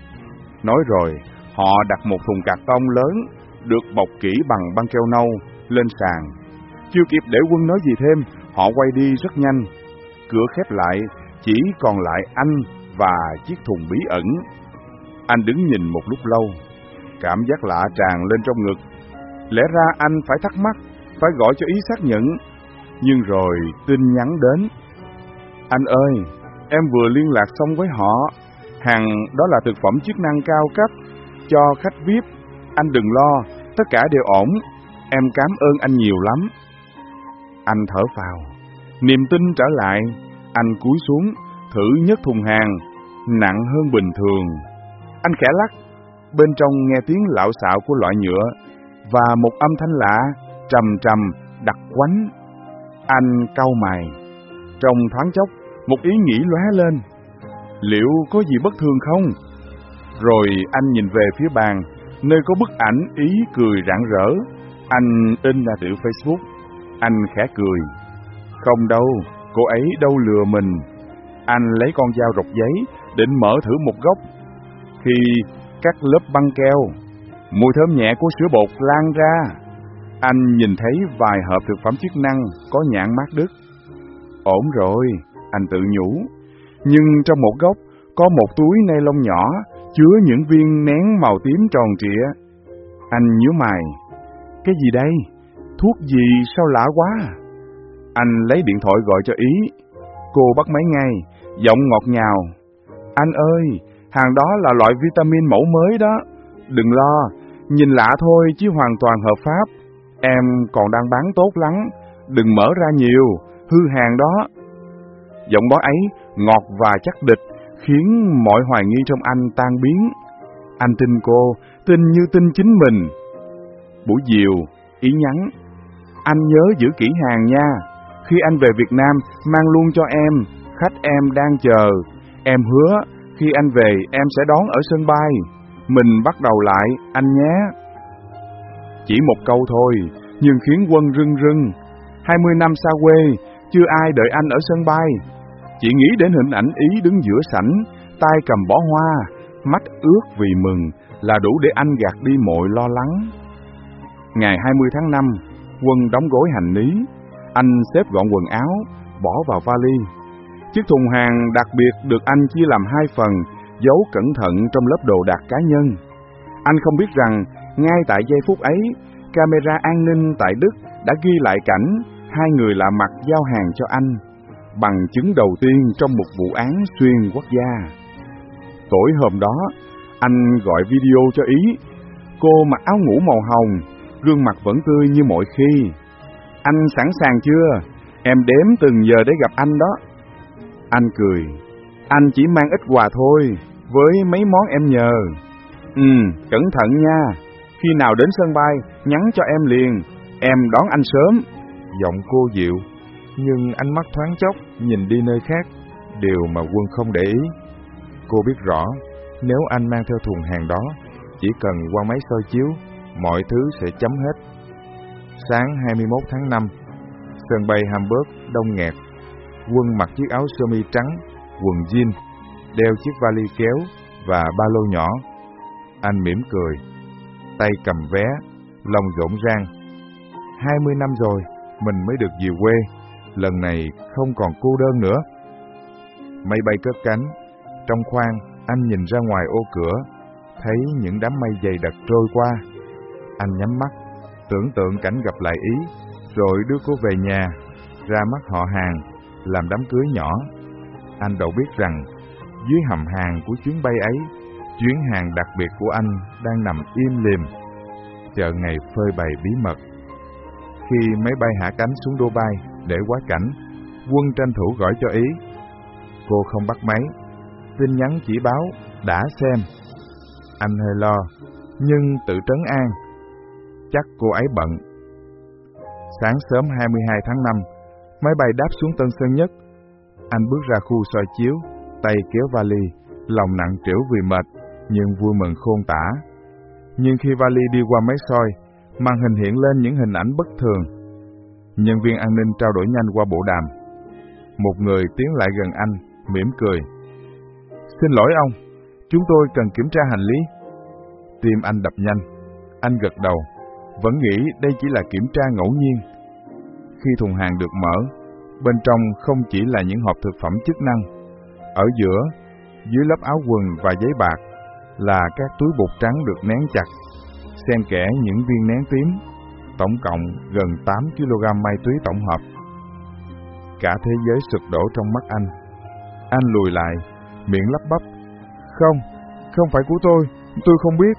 Nói rồi, họ đặt một thùng cạc tông lớn, được bọc kỹ bằng băng keo nâu, lên sàn. Chưa kịp để Quân nói gì thêm, họ quay đi rất nhanh. Cửa khép lại, chỉ còn lại anh và chiếc thùng bí ẩn. Anh đứng nhìn một lúc lâu, cảm giác lạ tràn lên trong ngực. Lẽ ra anh phải thắc mắc, phải gọi cho Ý xác nhận. Nhưng rồi tin nhắn đến. Anh ơi, em vừa liên lạc xong với họ. Hàng đó là thực phẩm chức năng cao cấp, cho khách vi ai pi. Anh đừng lo, tất cả đều ổn. Em cảm ơn anh nhiều lắm. Anh thở phào, niềm tin trở lại. Anh cúi xuống, thử nhấc thùng hàng, nặng hơn bình thường. Anh khẽ lắc, bên trong nghe tiếng lạo xạo của loại nhựa, và một âm thanh lạ, trầm trầm, đặc quánh. Anh cau mày. Trong thoáng chốc, một ý nghĩ lóe lên. Liệu có gì bất thường không? Rồi anh nhìn về phía bàn, nơi có bức ảnh Ý cười rạng rỡ. Anh in ra từ Facebook. Anh khẽ cười. Không đâu, cô ấy đâu lừa mình. Anh lấy con dao rọc giấy, định mở thử một góc. Khi cắt lớp băng keo, mùi thơm nhẹ của sữa bột lan ra. Anh nhìn thấy vài hộp thực phẩm chức năng có nhãn mác Đức. Ổn rồi, anh tự nhủ. Nhưng trong một góc có một túi ni lông nhỏ chứa những viên nén màu tím tròn trịa. Anh nhíu mày. Cái gì đây? Thuốc gì sao lạ quá? Anh lấy điện thoại gọi cho Ý. Cô bắt máy ngay, giọng ngọt ngào. Anh ơi, hàng đó là loại vitamin mẫu mới đó. Đừng lo, nhìn lạ thôi chứ hoàn toàn hợp pháp. Em còn đang bán tốt lắm, đừng mở ra nhiều, hư hàng đó. Giọng nói ấy ngọt và chắc địch, khiến mọi hoài nghi trong anh tan biến. Anh tin cô, tin như tin chính mình. Buổi chiều, Ý nhắn. Anh nhớ giữ kỹ hàng nha. Khi anh về Việt Nam, mang luôn cho em, khách em đang chờ. Em hứa, khi anh về em sẽ đón ở sân bay. Mình bắt đầu lại, anh nhé. Chỉ một câu thôi, nhưng khiến Quân rưng rưng. Hai mươi năm xa quê, chưa ai đợi anh ở sân bay. Chỉ nghĩ đến hình ảnh Ý đứng giữa sảnh, tay cầm bó hoa, mắt ướt vì mừng, là đủ để anh gạt đi mọi lo lắng. Ngày hai mươi tháng năm, Quân đóng gói hành lý. Anh xếp gọn quần áo, bỏ vào vali. Chiếc thùng hàng đặc biệt được anh chia làm hai phần, giấu cẩn thận trong lớp đồ đạc cá nhân. Anh không biết rằng, ngay tại giây phút ấy, camera an ninh tại Đức đã ghi lại cảnh hai người lạ mặt giao hàng cho anh, bằng chứng đầu tiên trong một vụ án xuyên quốc gia. Tối hôm đó, anh gọi video cho Ý. Cô mặc áo ngủ màu hồng, gương mặt vẫn tươi như mọi khi. Anh sẵn sàng chưa? Em đếm từng giờ để gặp anh đó. Anh cười. Anh chỉ mang ít quà thôi, với mấy món em nhờ. Ừ, cẩn thận nha. Khi nào đến sân bay, nhắn cho em liền. Em đón anh sớm. Giọng cô dịu, nhưng ánh mắt thoáng chốc nhìn đi nơi khác, điều mà Quân không để ý. Cô biết rõ, nếu anh mang theo thùng hàng đó, chỉ cần qua máy soi chiếu, mọi thứ sẽ chấm hết. Sáng hai mươi mốt tháng năm, sân bay Hamburg đông nghẹt. Quân mặc chiếc áo sơ mi trắng, quần jean, đeo chiếc vali kéo và ba lô nhỏ. Anh mỉm cười, tay cầm vé, lòng rộn ràng. Hai mươi năm rồi, mình mới được về quê, lần này không còn cô đơn nữa. Máy bay cất cánh, trong khoang, anh nhìn ra ngoài ô cửa, thấy những đám mây dày đặc trôi qua. Anh nhắm mắt, tưởng tượng cảnh gặp lại Ý, rồi đưa cô về nhà, ra mắt họ hàng, làm đám cưới nhỏ. Anh đâu biết rằng, dưới hầm hàng của chuyến bay ấy, chuyến hàng đặc biệt của anh đang nằm im lìm, chờ ngày phơi bày bí mật. Khi máy bay hạ cánh xuống Dubai để quá cảnh, Quân tranh thủ gọi cho Ý. Cô không bắt máy, tin nhắn chỉ báo đã xem. Anh hơi lo, nhưng tự trấn an, chắc cô ấy bận. Sáng sớm hai mươi hai tháng năm, máy bay đáp xuống Tân Sơn Nhất. Anh bước ra khu soi chiếu, tay kéo vali, lòng nặng trĩu vì mệt, nhưng vui mừng khôn tả. Nhưng khi vali đi qua máy soi, màn hình hiện lên những hình ảnh bất thường. Nhân viên an ninh trao đổi nhanh qua bộ đàm. Một người tiến lại gần anh, mỉm cười. Xin lỗi ông, chúng tôi cần kiểm tra hành lý. Tim anh đập nhanh. Anh gật đầu, vẫn nghĩ đây chỉ là kiểm tra ngẫu nhiên. Khi thùng hàng được mở, bên trong không chỉ là những hộp thực phẩm chức năng. Ở giữa, dưới lớp áo quần và giấy bạc, là các túi bột trắng được nén chặt, xen kẽ những viên nén tím, tổng cộng gần tám ki lô gam ma túy tổng hợp. Cả thế giới sụp đổ trong mắt anh. Anh lùi lại, miệng lắp bắp. Không, không phải của tôi, tôi không biết.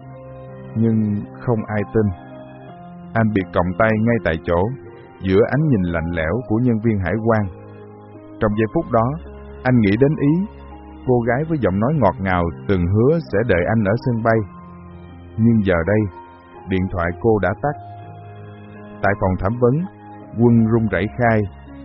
Nhưng không ai tin. Anh bị còng tay ngay tại chỗ, giữa ánh nhìn lạnh lẽo của nhân viên hải quan. Trong giây phút đó, anh nghĩ đến Ý, cô gái với giọng nói ngọt ngào từng hứa sẽ đợi anh ở sân bay. Nhưng giờ đây, điện thoại cô đã tắt. Tại phòng thẩm vấn, Quân run rẩy khai.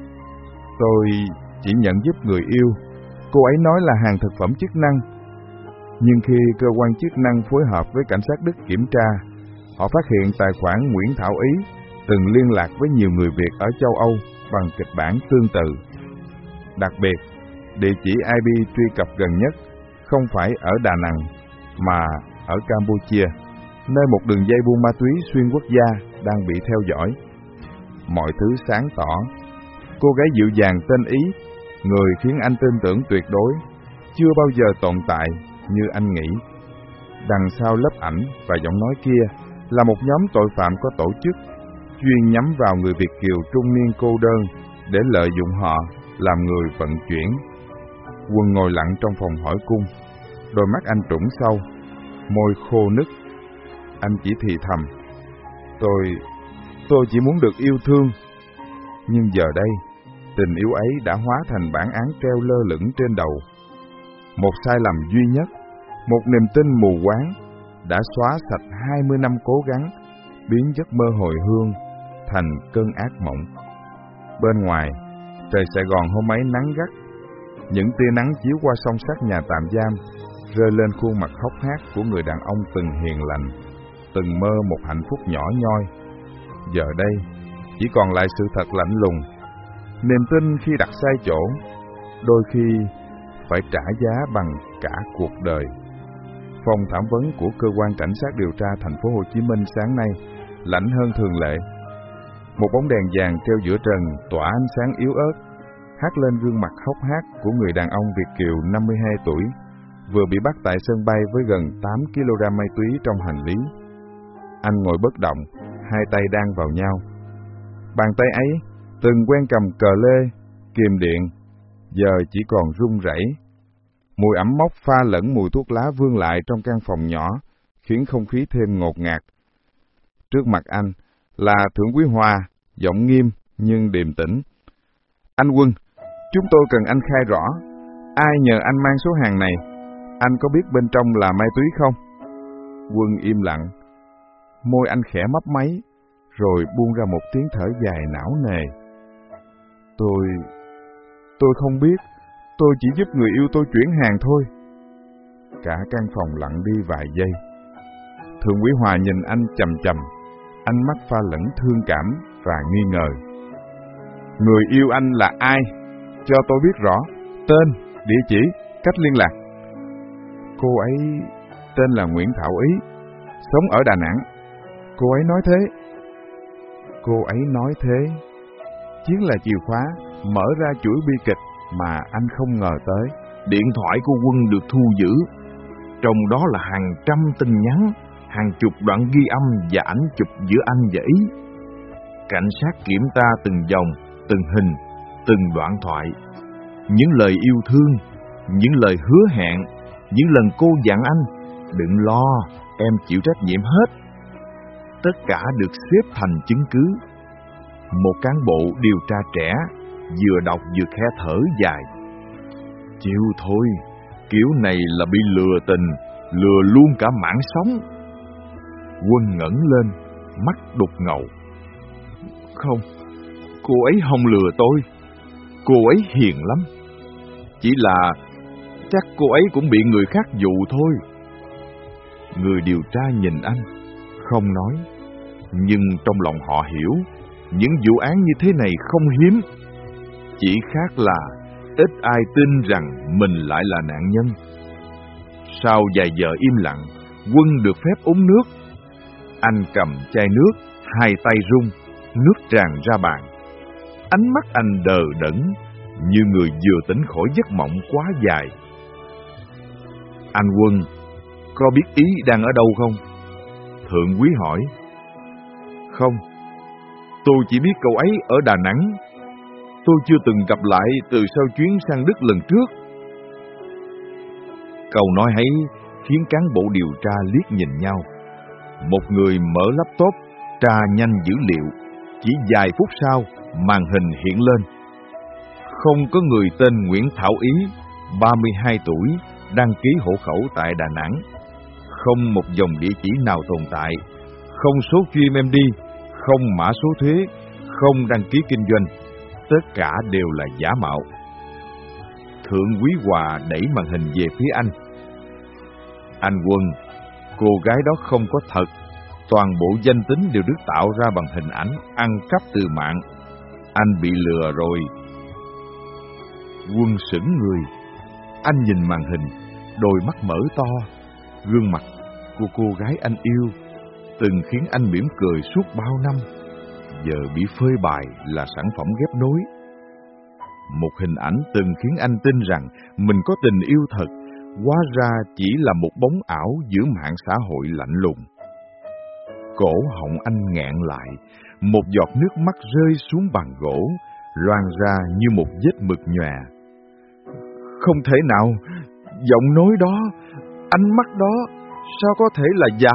Tôi chỉ nhận giúp người yêu. Cô ấy nói là hàng thực phẩm chức năng. Nhưng khi cơ quan chức năng phối hợp với cảnh sát Đức kiểm tra, họ phát hiện tài khoản Nguyễn Thảo Ý từng liên lạc với nhiều người Việt ở châu Âu bằng kịch bản tương tự. Đặc biệt, địa chỉ i pê truy cập gần nhất không phải ở Đà Nẵng mà ở Campuchia, nơi một đường dây buôn ma túy xuyên quốc gia đang bị theo dõi. Mọi thứ sáng tỏ. Cô gái dịu dàng tên Ý, người khiến anh tin tưởng tuyệt đối, chưa bao giờ tồn tại như anh nghĩ. Đằng sau lớp ảnh và giọng nói kia là một nhóm tội phạm có tổ chức, chuyên nhắm vào người Việt kiều trung niên cô đơn để lợi dụng họ làm người vận chuyển. Quân ngồi lặng trong phòng hỏi cung, đôi mắt anh trũng sâu, môi khô nứt. Anh chỉ thì thầm, tôi, tôi chỉ muốn được yêu thương. Nhưng giờ đây, tình yêu ấy đã hóa thành bản án treo lơ lửng trên đầu. Một sai lầm duy nhất, một niềm tin mù quáng, đã xóa sạch hai mươi năm cố gắng, biến giấc mơ hồi hương thành cơn ác mộng. Bên ngoài, trời Sài Gòn hôm ấy nắng gắt. Những tia nắng chiếu qua song sắt nhà tạm giam, rơi lên khuôn mặt hốc hác của người đàn ông từng hiền lành, từng mơ một hạnh phúc nhỏ nhoi. Giờ đây, chỉ còn lại sự thật lạnh lùng. Niềm tin khi đặt sai chỗ, đôi khi phải trả giá bằng cả cuộc đời. Phòng thẩm vấn của cơ quan cảnh sát điều tra thành phố Hồ Chí Minh sáng nay lạnh hơn thường lệ. Một bóng đèn vàng treo giữa trần tỏa ánh sáng yếu ớt, hắt lên gương mặt hốc hác của người đàn ông Việt kiều năm mươi hai tuổi, vừa bị bắt tại sân bay với gần tám ki lô gam ma túy trong hành lý. Anh ngồi bất động, hai tay đan vào nhau. Bàn tay ấy từng quen cầm cờ lê, kìm điện, giờ chỉ còn run rẩy. Mùi ẩm mốc pha lẫn mùi thuốc lá vương lại trong căn phòng nhỏ, khiến không khí thêm ngột ngạt. Trước mặt anh là Thượng úy Hòa, giọng nghiêm nhưng điềm tĩnh. Anh Quân, chúng tôi cần anh khai rõ, ai nhờ anh mang số hàng này? Anh có biết bên trong là ma túy không? Quân im lặng, môi anh khẽ mấp máy, rồi buông ra một tiếng thở dài não nề. Tôi... tôi không biết, tôi chỉ giúp người yêu tôi chuyển hàng thôi. Cả căn phòng lặng đi vài giây. Thượng úy Hòa nhìn anh chằm chằm, ánh mắt pha lẫn thương cảm và nghi ngờ. Người yêu anh là ai? Cho tôi biết rõ, tên, địa chỉ, cách liên lạc. Cô ấy tên là Nguyễn Thảo Ý, sống ở Đà Nẵng. Cô ấy nói thế. Cô ấy nói thế. Chính là chìa khóa mở ra chuỗi bi kịch mà anh không ngờ tới. Điện thoại của Quân được thu giữ, trong đó là hàng trăm tin nhắn, hàng chục đoạn ghi âm và ảnh chụp giữa anh và Ý. Cảnh sát kiểm tra từng dòng, từng hình, từng đoạn thoại, những lời yêu thương, những lời hứa hẹn, những lần cô dặn anh, đừng lo, em chịu trách nhiệm hết. Tất cả được xếp thành chứng cứ. Một cán bộ điều tra trẻ vừa đọc vừa khẽ thở dài. Chịu thôi, kiểu này là bị lừa tình, lừa luôn cả mạng sống. Quân ngẩng lên, mắt đục ngầu. Không, cô ấy không lừa tôi. Cô ấy hiền lắm. Chỉ là chắc cô ấy cũng bị người khác dụ thôi. Người điều tra nhìn anh, không nói, nhưng trong lòng họ hiểu, những vụ án như thế này không hiếm. Chỉ khác là ít ai tin rằng mình lại là nạn nhân. Sau vài giờ im lặng, Quân được phép uống nước. Anh cầm chai nước, hai tay run, nước tràn ra bàn. Ánh mắt anh đờ đẫn, như người vừa tỉnh khỏi giấc mộng quá dài. Anh Quân, có biết Ý đang ở đâu không? Thượng úy hỏi. Không, tôi chỉ biết cậu ấy ở Đà Nẵng. Tôi chưa từng gặp lại từ sau chuyến sang Đức lần trước. Câu nói ấy khiến cán bộ điều tra liếc nhìn nhau. Một người mở laptop tra nhanh dữ liệu. Chỉ vài phút sau, màn hình hiện lên. Không có người tên Nguyễn Thảo Ý, ba mươi hai tuổi, đăng ký hộ khẩu tại Đà Nẵng. Không một dòng địa chỉ nào tồn tại. Không số giê em đê, không mã số thuế, không đăng ký kinh doanh. Tất cả đều là giả mạo. Thượng úy Hòa đẩy màn hình về phía anh. Anh Quân, cô gái đó không có thật. Toàn bộ danh tính đều được tạo ra bằng hình ảnh ăn cắp từ mạng. Anh bị lừa rồi. Quân sững người. Anh nhìn màn hình, đôi mắt mở to. Gương mặt của cô gái anh yêu từng khiến anh mỉm cười suốt bao năm, giờ bị phơi bày là sản phẩm ghép nối. Một hình ảnh từng khiến anh tin rằng mình có tình yêu thật, hóa ra chỉ là một bóng ảo giữa mạng xã hội lạnh lùng. Cổ họng anh nghẹn lại, một giọt nước mắt rơi xuống bàn gỗ, loang ra như một vết mực nhòe. Không thể nào, giọng nói đó, ánh mắt đó, sao có thể là giả?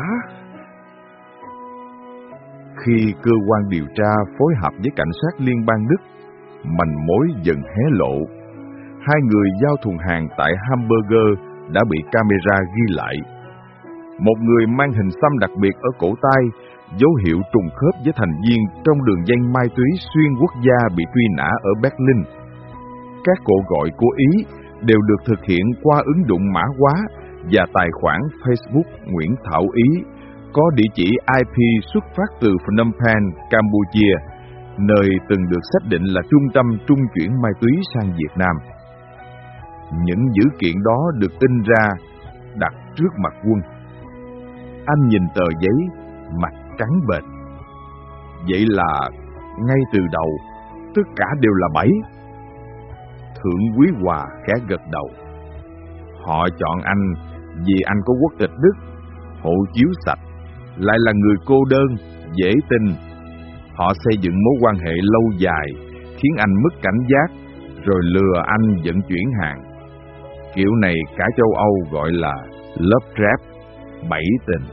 Khi cơ quan điều tra phối hợp với cảnh sát liên bang Đức, manh mối dần hé lộ. Hai người giao thùng hàng tại Hamburger đã bị camera ghi lại. Một người mang hình xăm đặc biệt ở cổ tay, dấu hiệu trùng khớp với thành viên trong đường dây ma túy xuyên quốc gia bị truy nã ở Berlin. Các cuộc gọi của Ý đều được thực hiện qua ứng dụng mã hóa và tài khoản Facebook Nguyễn Thảo Ý, có địa chỉ i pê xuất phát từ Phnom Penh, Campuchia, nơi từng được xác định là trung tâm trung chuyển ma túy sang Việt Nam. Những dữ kiện đó được in ra, đặt trước mặt Quân. Anh nhìn tờ giấy, mặt trắng bệch. Vậy là ngay từ đầu, tất cả đều là bẫy. Thượng Quý Hòa khẽ gật đầu. Họ chọn anh vì anh có quốc tịch Đức, hộ chiếu sạch, lại là người cô đơn, dễ tin. Họ xây dựng mối quan hệ lâu dài, khiến anh mất cảnh giác, rồi lừa anh vận chuyển hàng. Kiểu này cả châu Âu gọi là love trap, bẫy tình.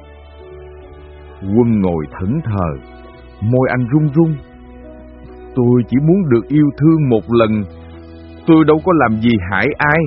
Quân ngồi thẫn thờ, môi anh run run. Tôi chỉ muốn được yêu thương một lần, tôi đâu có làm gì hại ai.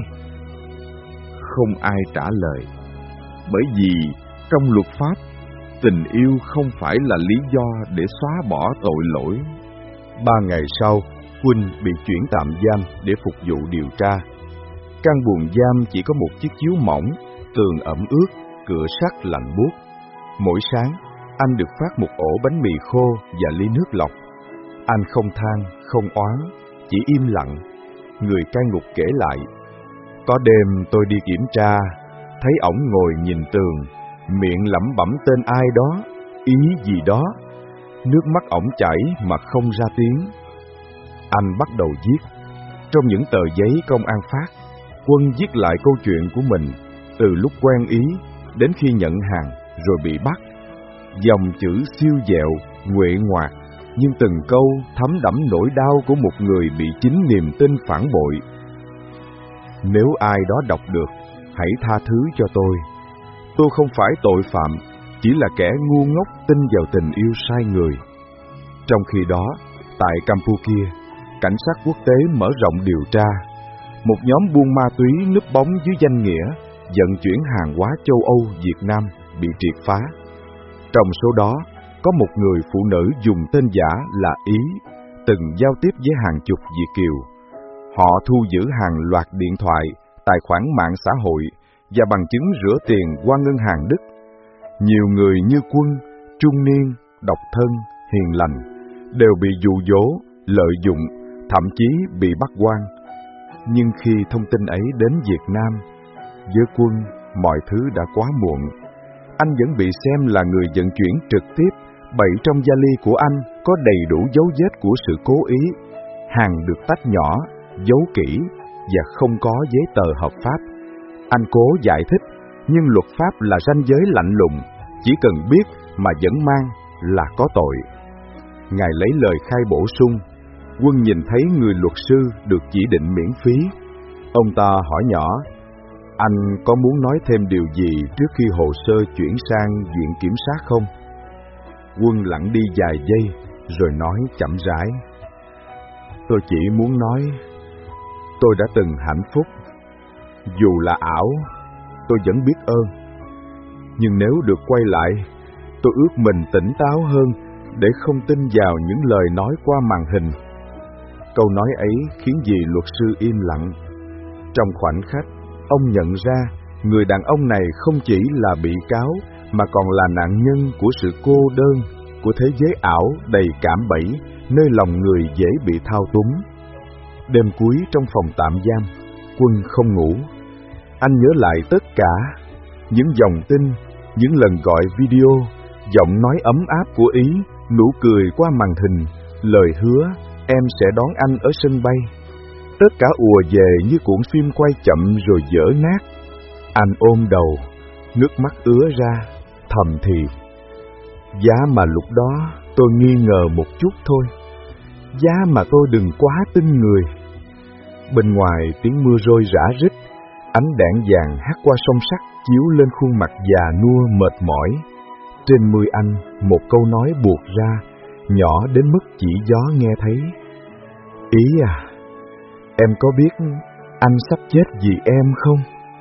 Không ai trả lời, bởi vì trong luật pháp, tình yêu không phải là lý do để xóa bỏ tội lỗi. Ba ngày sau, Quân bị chuyển tạm giam để phục vụ điều tra. Căn buồng giam chỉ có một chiếc chiếu mỏng, tường ẩm ướt, cửa sắt lạnh buốt. Mỗi sáng, anh được phát một ổ bánh mì khô và ly nước lọc. Anh không than, không oán, chỉ im lặng. Người cai ngục kể lại, có đêm tôi đi kiểm tra, thấy ổng ngồi nhìn tường, miệng lẩm bẩm tên ai đó, ý gì đó. Nước mắt ổng chảy mà không ra tiếng. Anh bắt đầu viết. Trong những tờ giấy công an phát, Quân viết lại câu chuyện của mình, từ lúc quen ý đến khi nhận hàng rồi bị bắt. Dòng chữ siêu dẹo, nguệ ngoạc, nhưng từng câu thấm đẫm nỗi đau của một người bị chính niềm tin phản bội. Nếu ai đó đọc được, hãy tha thứ cho tôi. Tôi không phải tội phạm, chỉ là kẻ ngu ngốc tin vào tình yêu sai người. Trong khi đó, tại Campuchia, cảnh sát quốc tế mở rộng điều tra. Một nhóm buôn ma túy núp bóng dưới danh nghĩa vận chuyển hàng hóa châu Âu, Việt Nam bị triệt phá. Trong số đó, có một người phụ nữ dùng tên giả là Ý, từng giao tiếp với hàng chục Việt kiều. Họ thu giữ hàng loạt điện thoại, tài khoản mạng xã hội và bằng chứng rửa tiền qua ngân hàng Đức. Nhiều người như Quân, trung niên, độc thân, hiền lành, đều bị dụ dỗ, lợi dụng, thậm chí bị bắt quan. Nhưng khi thông tin ấy đến Việt Nam, với Quân, mọi thứ đã quá muộn. Anh vẫn bị xem là người vận chuyển trực tiếp, bởi trong vali của anh có đầy đủ dấu vết của sự cố ý. Hàng được tách nhỏ, giấu kỹ và không có giấy tờ hợp pháp. Anh cố giải thích, nhưng luật pháp là ranh giới lạnh lùng, chỉ cần biết mà vẫn mang là có tội. Ngài lấy lời khai bổ sung. Quân nhìn thấy người luật sư được chỉ định miễn phí. Ông ta hỏi nhỏ, anh có muốn nói thêm điều gì trước khi hồ sơ chuyển sang viện kiểm sát không? Quân lặng đi vài giây, rồi nói chậm rãi, tôi chỉ muốn nói, tôi đã từng hạnh phúc. Dù là ảo, tôi vẫn biết ơn. Nhưng nếu được quay lại, tôi ước mình tỉnh táo hơn để không tin vào những lời nói qua màn hình. Câu nói ấy khiến dì luật sư im lặng. Trong khoảnh khắc, ông nhận ra người đàn ông này không chỉ là bị cáo mà còn là nạn nhân của sự cô đơn, của thế giới ảo đầy cạm bẫy, nơi lòng người dễ bị thao túng. Đêm cuối trong phòng tạm giam, Quân không ngủ. Anh nhớ lại tất cả, những dòng tin, những lần gọi video, giọng nói ấm áp của Ý, nụ cười qua màn hình, lời hứa em sẽ đón anh ở sân bay. Tất cả ùa về như cuộn phim quay chậm rồi vỡ nát. Anh ôm đầu, nước mắt ứa ra, thầm thì. Giá mà lúc đó tôi nghi ngờ một chút thôi. Giá mà tôi đừng quá tin người. Bên ngoài tiếng mưa rơi rã rít, ánh đèn vàng hắt qua song sắt chiếu lên khuôn mặt già nua mệt mỏi. Trên môi anh một câu nói buột ra, nhỏ đến mức chỉ gió nghe thấy. Ý à, em có biết anh sắp chết vì em không?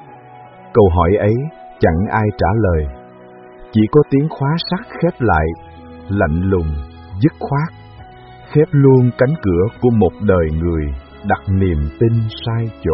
Câu hỏi ấy chẳng ai trả lời. Chỉ có tiếng khóa sắt khép lại, lạnh lùng, dứt khoát, khép luôn cánh cửa của một đời người đặt niềm tin sai chỗ.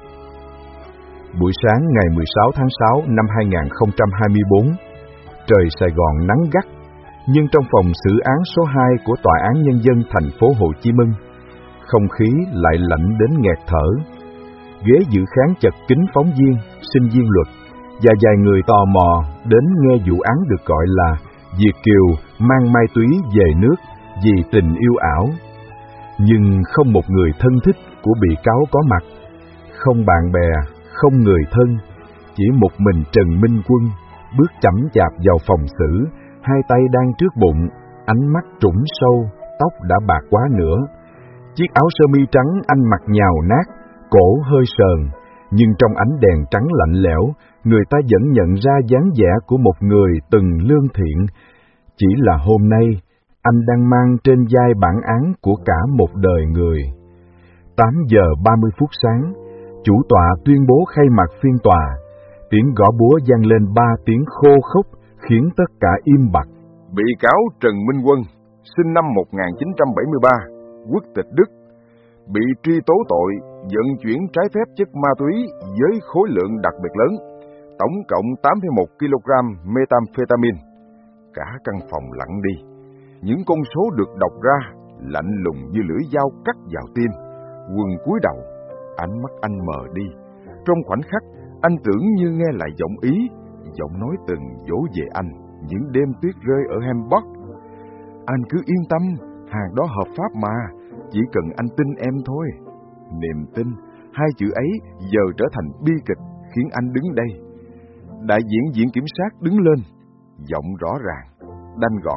Buổi sáng ngày mười sáu tháng sáu năm hai nghìn không trăm hai mươi tư, trời Sài Gòn nắng gắt, nhưng trong phòng xử án số hai của Tòa án Nhân dân thành phố Hồ Chí Minh, không khí lại lạnh đến nghẹt thở. Ghế dự khán chật kín phóng viên, sinh viên luật, và vài người tò mò đến nghe vụ án được gọi là Việt kiều mang ma túy về nước vì tình yêu ảo. Nhưng không một người thân thích của bị cáo có mặt, không bạn bè, không người thân, chỉ một mình Trần Minh Quân bước chậm chạp vào phòng xử, hai tay đang trước bụng, ánh mắt trũng sâu, tóc đã bạc quá nửa. Chiếc áo sơ mi trắng anh mặc nhào nát, cổ hơi sờn, nhưng trong ánh đèn trắng lạnh lẽo, người ta vẫn nhận ra dáng vẻ của một người từng lương thiện. Chỉ là hôm nay, anh đang mang trên vai bản án của cả một đời người. tám giờ ba mươi phút sáng, chủ tọa tuyên bố khai mạc phiên tòa. Tiếng gõ búa vang lên ba tiếng khô khốc, khiến tất cả im bặt. Bị cáo Trần Minh Quân, sinh năm một nghìn chín trăm bảy mươi ba, quốc tịch Đức, bị truy tố tội vận chuyển trái phép chất ma túy với khối lượng đặc biệt lớn, tổng cộng tám phẩy một ki lô gam methamphetamine. Cả căn phòng lặng đi. Những con số được đọc ra lạnh lùng như lưỡi dao cắt vào tim. Quân cúi đầu, ánh mắt anh mờ đi. Trong khoảnh khắc, anh tưởng như nghe lại giọng ý, giọng nói từng dỗ về anh những đêm tuyết rơi ở Hamburg. Anh cứ yên tâm, hàng đó hợp pháp mà, chỉ cần anh tin em thôi. Niềm tin, hai chữ ấy giờ trở thành bi kịch khiến anh đứng đây. Đại diện viện kiểm sát đứng lên, giọng rõ ràng, đanh gọn.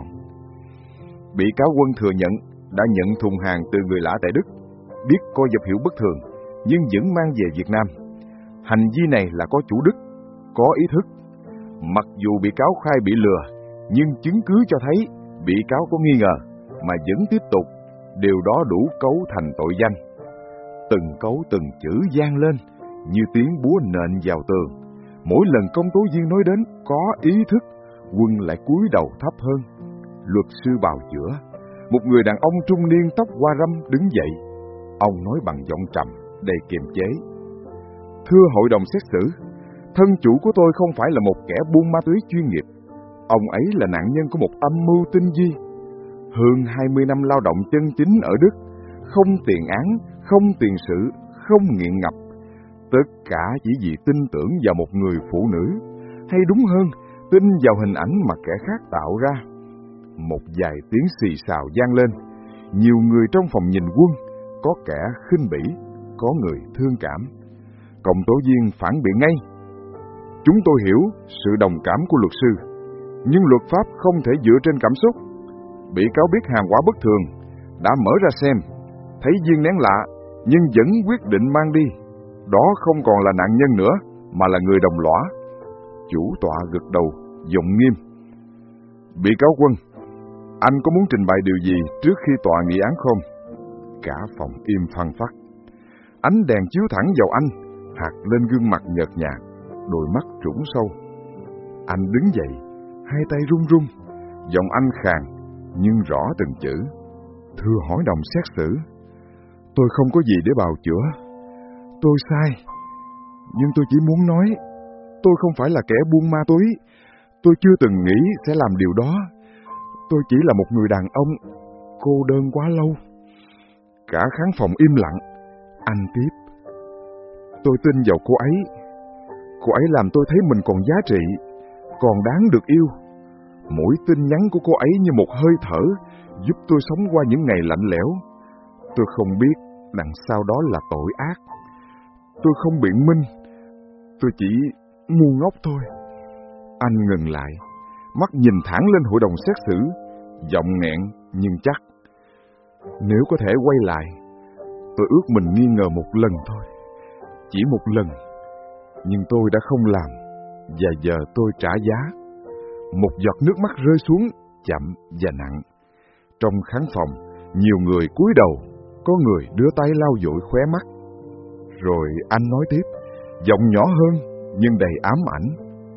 Bị cáo Quân thừa nhận đã nhận thùng hàng từ người lạ tại Đức, biết có dấu hiệu bất thường, nhưng vẫn mang về Việt Nam. Hành vi này là có chủ đích, có ý thức. Mặc dù bị cáo khai bị lừa, nhưng chứng cứ cho thấy bị cáo có nghi ngờ, mà vẫn tiếp tục, điều đó đủ cấu thành tội danh. Từng câu từng chữ vang lên, như tiếng búa nện vào tường. Mỗi lần công tố viên nói đến có ý thức, Quân lại cúi đầu thấp hơn. Luật sư bào chữa, một người đàn ông trung niên tóc hoa râm đứng dậy. Ông nói bằng giọng trầm, đầy kiềm chế. Thưa hội đồng xét xử, thân chủ của tôi không phải là một kẻ buôn ma túy chuyên nghiệp. Ông ấy là nạn nhân của một âm mưu tinh vi. Hơn hai mươi năm lao động chân chính ở Đức, không tiền án, không tiền sự, không nghiện ngập. Tất cả chỉ vì tin tưởng vào một người phụ nữ, hay đúng hơn, tin vào hình ảnh mà kẻ khác tạo ra. Một vài tiếng xì xào vang lên. Nhiều người trong phòng nhìn Quân, có kẻ khinh bỉ, có người thương cảm. Công tố viên phản biện ngay. Chúng tôi hiểu sự đồng cảm của luật sư, nhưng luật pháp không thể dựa trên cảm xúc. Bị cáo biết hàng hóa bất thường, đã mở ra xem, thấy viên nén lạ, nhưng vẫn quyết định mang đi. Đó không còn là nạn nhân nữa, mà là người đồng lõa. Chủ tọa gật đầu, giọng nghiêm. Bị cáo Quân, anh có muốn trình bày điều gì trước khi tòa nghị án không? Cả phòng im phăng phắc. Ánh đèn chiếu thẳng vào anh, hạt lên gương mặt nhợt nhạt, đôi mắt trũng sâu. Anh đứng dậy, hai tay run run, giọng anh khàn nhưng rõ từng chữ. Thưa hội đồng xét xử, tôi không có gì để bào chữa. Tôi sai, nhưng tôi chỉ muốn nói, tôi không phải là kẻ buôn ma túy. Tôi chưa từng nghĩ sẽ làm điều đó. Tôi chỉ là một người đàn ông cô đơn quá lâu. Cả khán phòng im lặng. Anh tiếp. Tôi tin vào cô ấy. Cô ấy làm tôi thấy mình còn giá trị, còn đáng được yêu. Mỗi tin nhắn của cô ấy như một hơi thở, giúp tôi sống qua những ngày lạnh lẽo. Tôi không biết đằng sau đó là tội ác. Tôi không biện minh. Tôi chỉ ngu ngốc thôi. Anh ngừng lại, mắt nhìn thẳng lên hội đồng xét xử, giọng nghẹn nhưng chắc. Nếu có thể quay lại, tôi ước mình nghi ngờ một lần thôi. Chỉ một lần. Nhưng tôi đã không làm, và giờ tôi trả giá. Một giọt nước mắt rơi xuống, chậm và nặng. Trong khán phòng, nhiều người cúi đầu, có người đưa tay lau dội khóe mắt. Rồi anh nói tiếp, giọng nhỏ hơn nhưng đầy ám ảnh.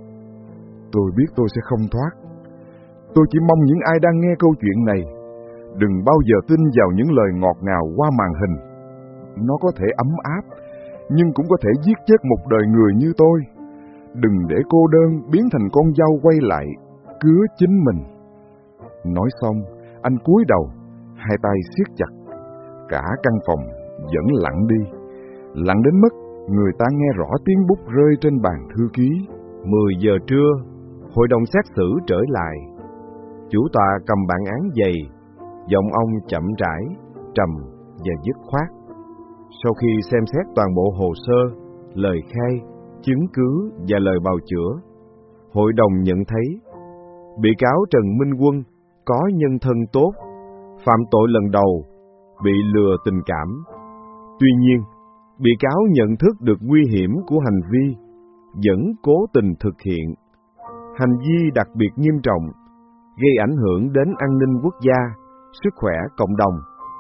Tôi biết tôi sẽ không thoát. Tôi chỉ mong những ai đang nghe câu chuyện này đừng bao giờ tin vào những lời ngọt ngào qua màn hình. Nó có thể ấm áp, nhưng cũng có thể giết chết một đời người như tôi. Đừng để cô đơn biến thành con dao quay lại, cứa chính mình. Nói xong, anh cúi đầu, hai tay siết chặt. Cả căn phòng vẫn lặng đi, lặng đến mức người ta nghe rõ tiếng bút rơi trên bàn thư ký. Mười giờ trưa, hội đồng xét xử trở lại. Chủ tọa cầm bản án dày, giọng ông chậm rãi, trầm và dứt khoát. Sau khi xem xét toàn bộ hồ sơ, lời khai, chứng cứ và lời bào chữa, hội đồng nhận thấy bị cáo Trần Minh Quân có nhân thân tốt, phạm tội lần đầu, bị lừa tình cảm. Tuy nhiên, bị cáo nhận thức được nguy hiểm của hành vi, vẫn cố tình thực hiện. Hành vi đặc biệt nghiêm trọng, gây ảnh hưởng đến an ninh quốc gia, sức khỏe cộng đồng.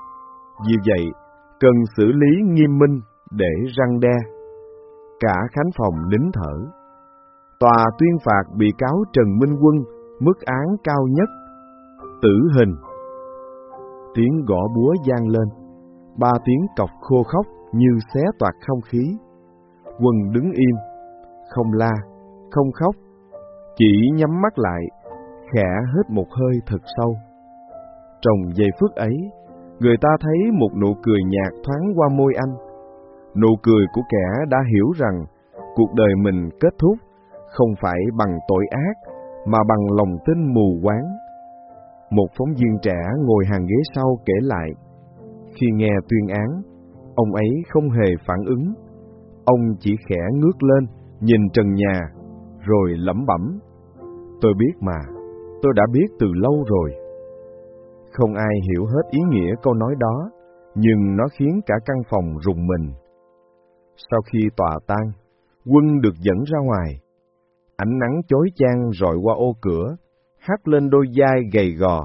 Vì vậy, cần xử lý nghiêm minh để răn đe. Cả khán phòng nín thở. Tòa tuyên phạt bị cáo Trần Minh Quân mức án cao nhất, tử hình. Tiếng gõ búa vang lên, ba tiếng cọc khô khóc như xé toạc không khí. Quân đứng im, không la, không khóc, chỉ nhắm mắt lại, khẽ hít một hơi thật sâu. Trong giây phút ấy, người ta thấy một nụ cười nhạt thoáng qua môi anh. Nụ cười của kẻ đã hiểu rằng cuộc đời mình kết thúc không phải bằng tội ác, mà bằng lòng tin mù quáng. Một phóng viên trẻ ngồi hàng ghế sau kể lại, khi nghe tuyên án, ông ấy không hề phản ứng. Ông chỉ khẽ ngước lên, nhìn trần nhà, rồi lẩm bẩm: "Tôi biết mà, tôi đã biết từ lâu rồi." Không ai hiểu hết ý nghĩa câu nói đó, nhưng nó khiến cả căn phòng rùng mình. Sau khi tòa tan, Quân được dẫn ra ngoài. Ánh nắng chói chang rọi qua ô cửa, hắt lên đôi vai gầy gò.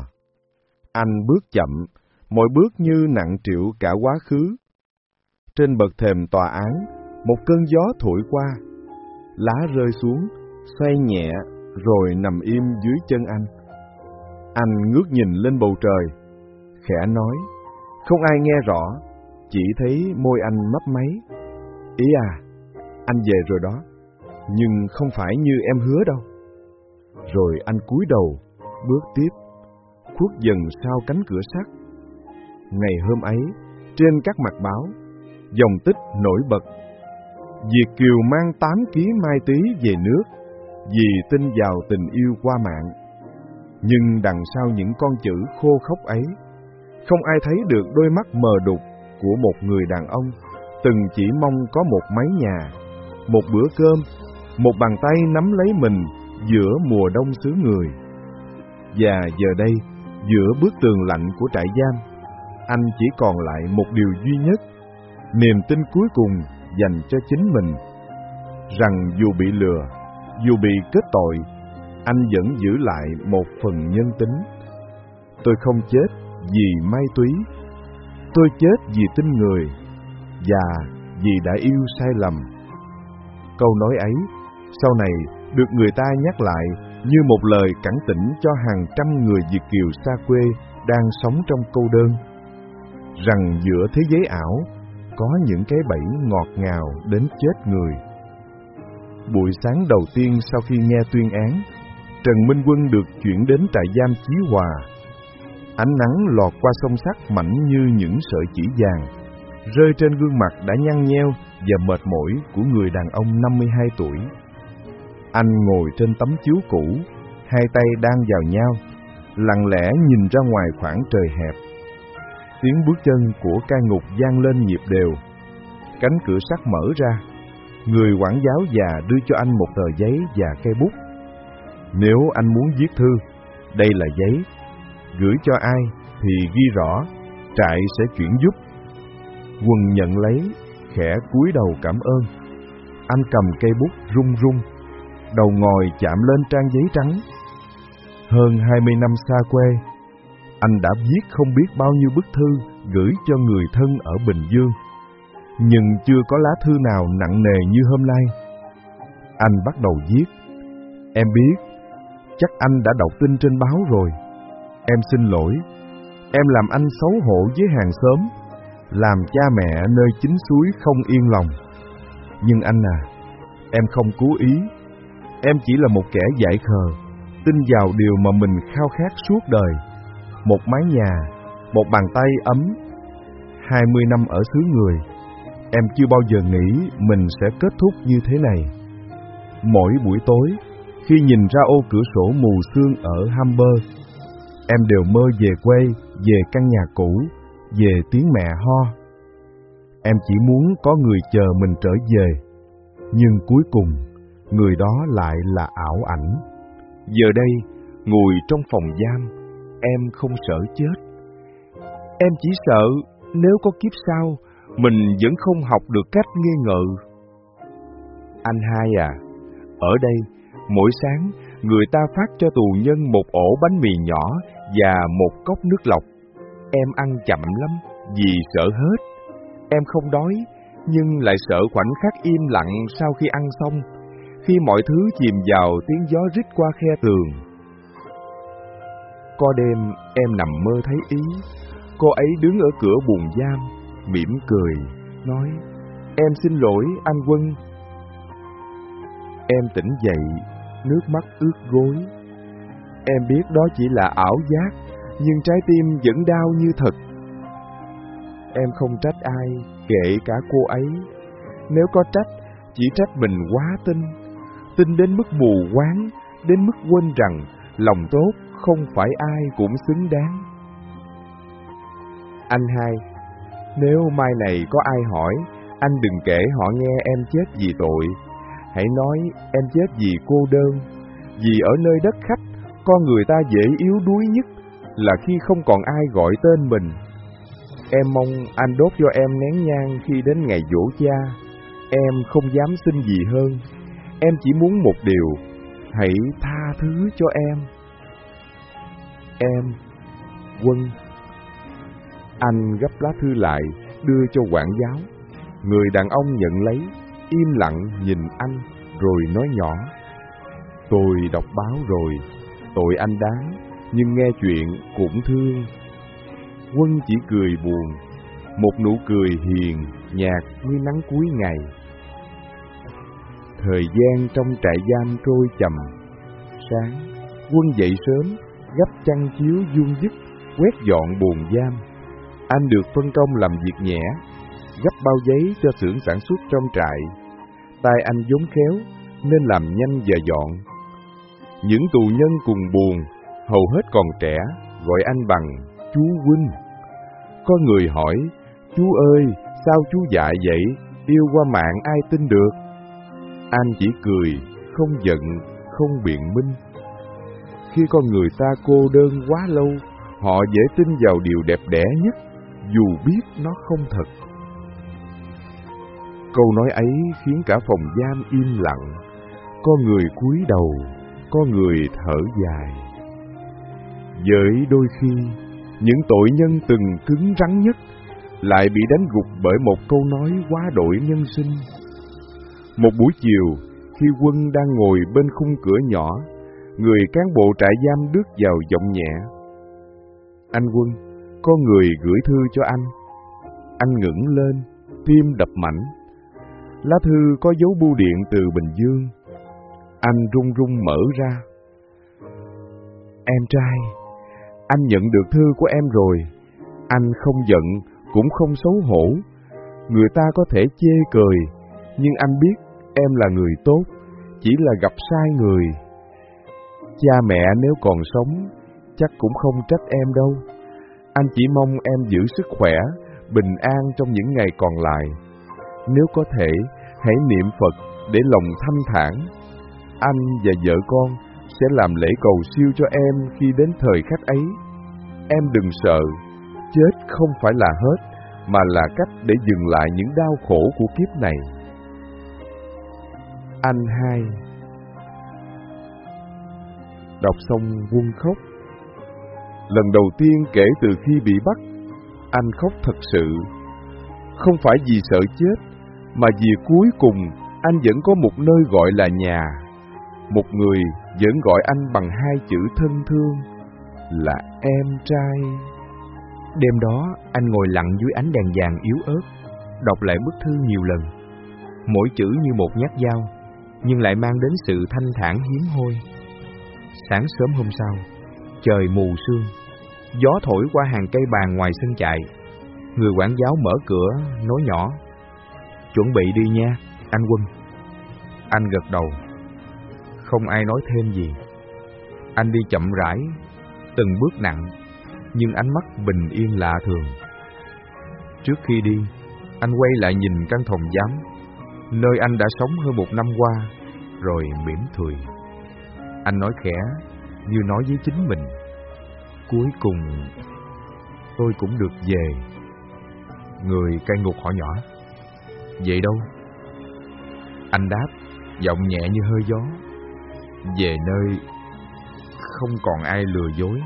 Anh bước chậm, mỗi bước như nặng trĩu cả quá khứ. Trên bậc thềm tòa án, một cơn gió thổi qua. Lá rơi xuống, xoay nhẹ, rồi nằm im dưới chân anh. Anh ngước nhìn lên bầu trời, khẽ nói, không ai nghe rõ, chỉ thấy môi anh mấp máy. "Ý à, anh về rồi đó, nhưng không phải như em hứa đâu." Rồi anh cúi đầu, bước tiếp, khuất dần sau cánh cửa sắt. Ngày hôm ấy, trên các mặt báo, dòng tích nổi bật: Việt kiều mang tám ký mai tí về nước, vì tin vào tình yêu qua mạng. Nhưng đằng sau những con chữ khô khốc ấy, không ai thấy được đôi mắt mờ đục của một người đàn ông từng chỉ mong có một mái nhà, một bữa cơm, một bàn tay nắm lấy mình giữa mùa đông xứ người. Và giờ đây, giữa bức tường lạnh của trại giam, anh chỉ còn lại một điều duy nhất, niềm tin cuối cùng dành cho chính mình, rằng dù bị lừa, dù bị kết tội, anh vẫn giữ lại một phần nhân tính. Tôi không chết vì mai túy, tôi chết vì tin người, và vì đã yêu sai lầm. Câu nói ấy sau này được người ta nhắc lại như một lời cảnh tỉnh cho hàng trăm người Việt kiều xa quê đang sống trong cô đơn, rằng giữa thế giới ảo có những cái bẫy ngọt ngào đến chết người. Buổi sáng đầu tiên sau khi nghe tuyên án, Trần Minh Quân được chuyển đến trại giam Chí Hòa. Ánh nắng lọt qua song sắt mảnh như những sợi chỉ vàng, rơi trên gương mặt đã nhăn nheo và mệt mỏi của người đàn ông năm mươi hai tuổi. Anh ngồi trên tấm chiếu cũ, hai tay đang vào nhau, lặng lẽ nhìn ra ngoài khoảng trời hẹp. Tiếng bước chân của cai ngục vang lên nhịp đều. Cánh cửa sắt mở ra. Người quản giáo già đưa cho anh một tờ giấy và cây bút. Nếu anh muốn viết thư, đây là giấy. Gửi cho ai thì ghi rõ, trại sẽ chuyển giúp. Quân nhận lấy, khẽ cúi đầu cảm ơn. Anh cầm cây bút run run, đầu ngòi chạm lên trang giấy trắng. Hơn hai mươi năm xa quê, anh đã viết không biết bao nhiêu bức thư gửi cho người thân ở Bình Dương, nhưng chưa có lá thư nào nặng nề như hôm nay. Anh bắt đầu viết. Em biết, chắc anh đã đọc tin trên báo rồi. Em xin lỗi, em làm anh xấu hổ với hàng xóm, làm cha mẹ nơi chính suối không yên lòng. Nhưng anh à, em không cố ý. Em chỉ là một kẻ dại khờ, tin vào điều mà mình khao khát suốt đời. Một mái nhà, một bàn tay ấm. Hai mươi năm ở xứ người, em chưa bao giờ nghĩ mình sẽ kết thúc như thế này. Mỗi buổi tối, khi nhìn ra ô cửa sổ mù sương ở Hamburg, em đều mơ về quê, về căn nhà cũ, về tiếng mẹ ho. Em chỉ muốn có người chờ mình trở về, nhưng cuối cùng, người đó lại là ảo ảnh. Giờ đây, ngồi trong phòng giam, em không sợ chết. Em chỉ sợ nếu có kiếp sau, mình vẫn không học được cách nghi ngờ. Anh hai à, ở đây, mỗi sáng, người ta phát cho tù nhân một ổ bánh mì nhỏ và một cốc nước lọc. Em ăn chậm lắm, vì sợ hết. Em không đói, nhưng lại sợ khoảnh khắc im lặng sau khi ăn xong, khi mọi thứ chìm vào tiếng gió rít qua khe tường. Có đêm, em nằm mơ thấy Ý. Cô ấy đứng ở cửa buồng giam, mỉm cười, nói: "Em xin lỗi anh Quân." Em tỉnh dậy, nước mắt ướt gối. Em biết đó chỉ là ảo giác, nhưng trái tim vẫn đau như thật. Em không trách ai, kể cả cô ấy. Nếu có trách, chỉ trách mình quá tin. Tin đến mức mù quáng, đến mức quên rằng lòng tốt không phải ai cũng xứng đáng. Anh hai, nếu mai này có ai hỏi, anh đừng kể họ nghe em chết vì tội. Hãy nói em chết vì cô đơn. Vì ở nơi đất khách, con người ta dễ yếu đuối nhất là khi không còn ai gọi tên mình. Em mong anh đốt cho em nén nhang khi đến ngày giỗ cha. Em không dám xin gì hơn. Em chỉ muốn một điều, hãy tha thứ cho em. Em, Quân. Anh gấp lá thư lại, đưa cho quản giáo. Người đàn ông nhận lấy, im lặng nhìn anh, rồi nói nhỏ: "Tôi đọc báo rồi, tội anh đáng, nhưng nghe chuyện cũng thương." Quân chỉ cười buồn, một nụ cười hiền, nhạt như nắng cuối ngày. Thời gian trong trại giam trôi chậm. Sáng, Quân dậy sớm, gấp chăn chiếu vuông vức, quét dọn buồng giam. Anh được phân công làm việc nhẹ, gấp bao giấy cho xưởng sản xuất trong trại. Tay anh vốn khéo, nên làm nhanh và dọn. Những tù nhân cùng buồng, hầu hết còn trẻ, gọi anh bằng chú Huynh. Có người hỏi: "Chú ơi, sao chú dại vậy? Yêu qua mạng ai tin được?" Anh chỉ cười, không giận, không biện minh. Khi con người ta cô đơn quá lâu, họ dễ tin vào điều đẹp đẽ nhất, dù biết nó không thật. Câu nói ấy khiến cả phòng giam im lặng. Có người cúi đầu, có người thở dài. Với đôi khi, những tội nhân từng cứng rắn nhất lại bị đánh gục bởi một câu nói quá đổi nhân sinh. Một buổi chiều, khi Quân đang ngồi bên khung cửa nhỏ, người cán bộ trại giam bước vào giọng nhẹ: "Anh Quân, có người gửi thư cho anh." Anh ngẩng lên, tim đập mạnh. Lá thư có dấu bưu điện từ Bình Dương. Anh run run mở ra. "Em trai, anh nhận được thư của em rồi. Anh không giận, cũng không xấu hổ. Người ta có thể chê cười, nhưng anh biết em là người tốt, chỉ là gặp sai người. Cha mẹ nếu còn sống, chắc cũng không trách em đâu. Anh chỉ mong em giữ sức khỏe, bình an trong những ngày còn lại. Nếu có thể, hãy niệm Phật để lòng thanh thản. Anh và vợ con sẽ làm lễ cầu siêu cho em khi đến thời khắc ấy. Em đừng sợ, chết không phải là hết, mà là cách để dừng lại những đau khổ của kiếp này." Anh hai. Đọc xong Quân khóc. Lần đầu tiên kể từ khi bị bắt, anh khóc thật sự. Không phải vì sợ chết, mà vì cuối cùng anh vẫn có một nơi gọi là nhà. Một người vẫn gọi anh bằng hai chữ thân thương là em trai. Đêm đó, anh ngồi lặng dưới ánh đèn vàng yếu ớt, đọc lại bức thư nhiều lần. Mỗi chữ như một nhát dao, nhưng lại mang đến sự thanh thản hiếm hoi. Sáng sớm hôm sau, trời mù sương, gió thổi qua hàng cây bàn ngoài sân trại. Người quản giáo mở cửa, nói nhỏ: "Chuẩn bị đi nha, anh Quân." Anh gật đầu. Không ai nói thêm gì. Anh đi chậm rãi, từng bước nặng, nhưng ánh mắt bình yên lạ thường. Trước khi đi, anh quay lại nhìn căn phòng giám, nơi anh đã sống hơn một năm qua, rồi mỉm cười. Anh nói khẽ, như nói với chính mình: cuối cùng, tôi cũng được về. Người cai ngục hỏi nhỏ: vậy đâu? Anh đáp, giọng nhẹ như hơi gió: về nơi không còn ai lừa dối.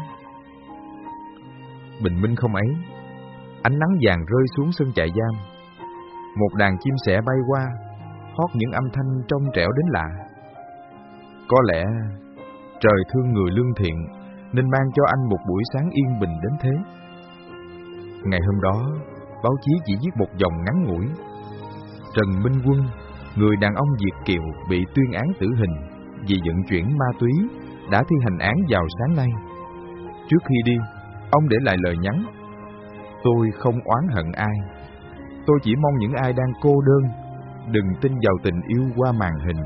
Bình minh không ấy, ánh nắng vàng rơi xuống sân trại giam. Một đàn chim sẻ bay qua, hót những âm thanh trong trẻo đến lạ. Có lẽ trời thương người lương thiện nên mang cho anh một buổi sáng yên bình đến thế. Ngày hôm đó, báo chí chỉ viết một dòng ngắn ngủi: Trần Minh Quân, người đàn ông Việt kiều bị tuyên án tử hình vì vận chuyển ma túy, đã thi hành án vào sáng nay. Trước khi đi, ông để lại lời nhắn: tôi không oán hận ai. Tôi chỉ mong những ai đang cô đơn đừng tin vào tình yêu qua màn hình.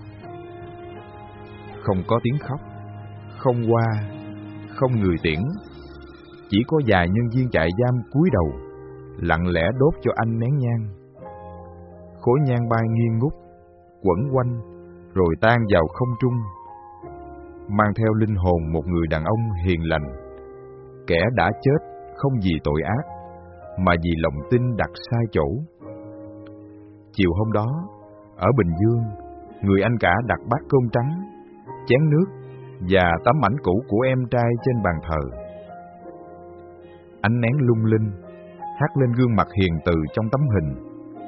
Không có tiếng khóc, không hoa, không người tiễn. Chỉ có vài nhân viên trại giam cúi đầu, lặng lẽ đốt cho anh nén nhang. Khối nhang bay nghiêng ngút, quẩn quanh, rồi tan vào không trung, mang theo linh hồn một người đàn ông hiền lành, kẻ đã chết không vì tội ác, mà vì lòng tin đặt sai chỗ. Chiều hôm đó, ở Bình Dương, người anh cả đặt bát cơm trắng, chén nước và tấm ảnh cũ của em trai trên bàn thờ. Ánh nén lung linh hắt lên gương mặt hiền từ trong tấm hình.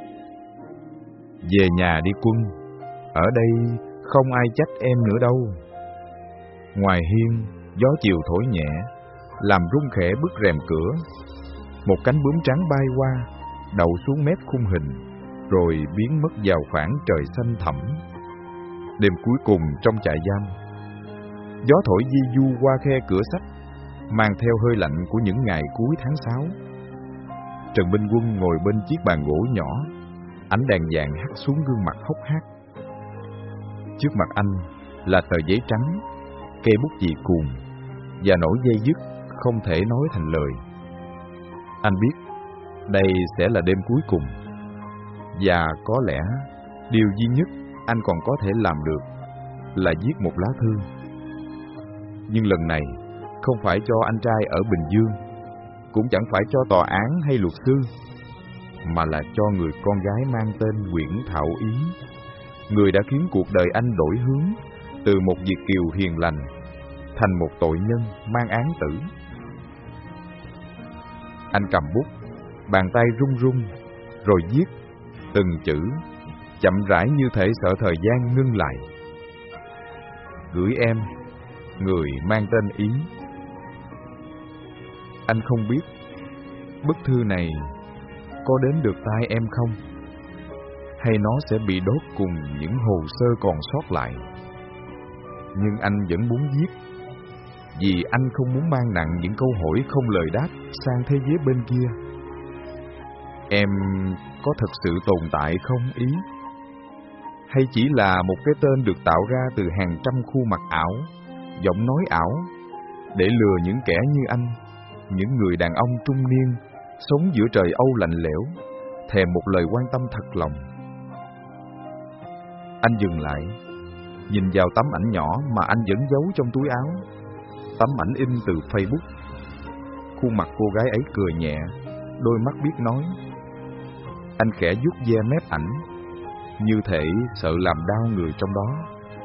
Về nhà đi Quân, ở đây không ai trách em nữa đâu. Ngoài hiên, gió chiều thổi nhẹ, làm rung khẽ bức rèm cửa. Một cánh bướm trắng bay qua, đậu xuống mép khung hình, rồi biến mất vào khoảng trời xanh thẳm. Đêm cuối cùng trong trại giam, gió thổi di du qua khe cửa sắt, mang theo hơi lạnh của những ngày cuối tháng sáu. Trần Minh Quân ngồi bên chiếc bàn gỗ nhỏ, ánh đèn vàng hắt xuống gương mặt hốc hác. Trước mặt anh là tờ giấy trắng, cây bút chì cuồng và nỗi dây dứt không thể nói thành lời. Anh biết đây sẽ là đêm cuối cùng, và có lẽ điều duy nhất anh còn có thể làm được là viết một lá thư. Nhưng lần này không phải cho anh trai ở Bình Dương, cũng chẳng phải cho tòa án hay luật sư, mà là cho người con gái mang tên Nguyễn Thảo Yến, người đã khiến cuộc đời anh đổi hướng từ một Việt kiều hiền lành thành một tội nhân mang án tử. Anh cầm bút, bàn tay run run, rồi viết từng chữ, chậm rãi như thể sợ thời gian ngưng lại. Gửi em, người mang tên Yến. Anh không biết bức thư này có đến được tai em không, hay nó sẽ bị đốt cùng những hồ sơ còn sót lại. Nhưng anh vẫn muốn viết, vì anh không muốn mang nặng những câu hỏi không lời đáp sang thế giới bên kia. Em có thật sự tồn tại không Ý? Hay chỉ là một cái tên được tạo ra từ hàng trăm khuôn mặt ảo, giọng nói ảo, để lừa những kẻ như anh, những người đàn ông trung niên sống giữa trời Âu lạnh lẽo, thèm một lời quan tâm thật lòng. Anh dừng lại, nhìn vào tấm ảnh nhỏ mà anh vẫn giấu trong túi áo. Tấm ảnh in từ Facebook. Khuôn mặt cô gái ấy cười nhẹ, đôi mắt biết nói. Anh khẽ vuốt ve mép ảnh, như thể sợ làm đau người trong đó.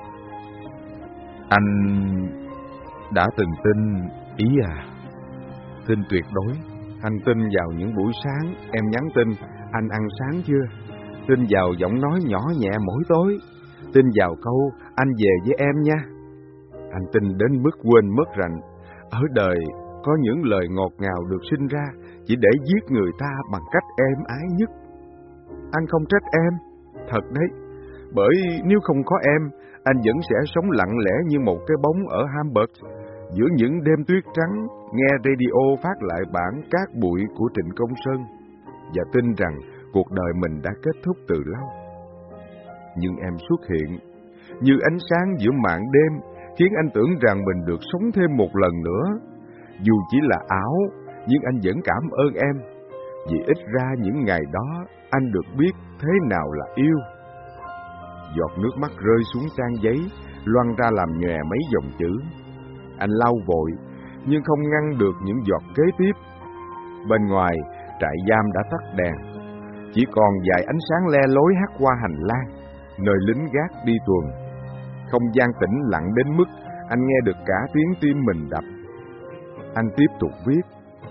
Anh đã từng tin Ý à? Tin tuyệt đối. Anh tin vào những buổi sáng em nhắn tin anh ăn sáng chưa? Tin vào giọng nói nhỏ nhẹ mỗi tối. Tin vào câu anh về với em nha. Anh tin đến mức quên mất rằng ở đời có những lời ngọt ngào được sinh ra chỉ để giết người ta bằng cách êm ái nhất. Anh không trách em, thật đấy. Bởi nếu không có em, anh vẫn sẽ sống lặng lẽ như một cái bóng ở Hamburg, giữa những đêm tuyết trắng, nghe radio phát lại bản Cát Bụi của Trịnh Công Sơn, và tin rằng cuộc đời mình đã kết thúc từ lâu. Nhưng em xuất hiện, như ánh sáng giữa màn đêm, khiến anh tưởng rằng mình được sống thêm một lần nữa. Dù chỉ là ảo, nhưng anh vẫn cảm ơn em, vì ít ra những ngày đó anh được biết thế nào là yêu. Giọt nước mắt rơi xuống trang giấy, loăn ra làm nhòe mấy dòng chữ. Anh lau vội, nhưng không ngăn được những giọt kế tiếp. Bên ngoài, trại giam đã tắt đèn, chỉ còn vài ánh sáng le lối hắt qua hành lang, nơi lính gác đi tuần. Không gian tĩnh lặng đến mức anh nghe được cả tiếng tim mình đập. Anh tiếp tục viết.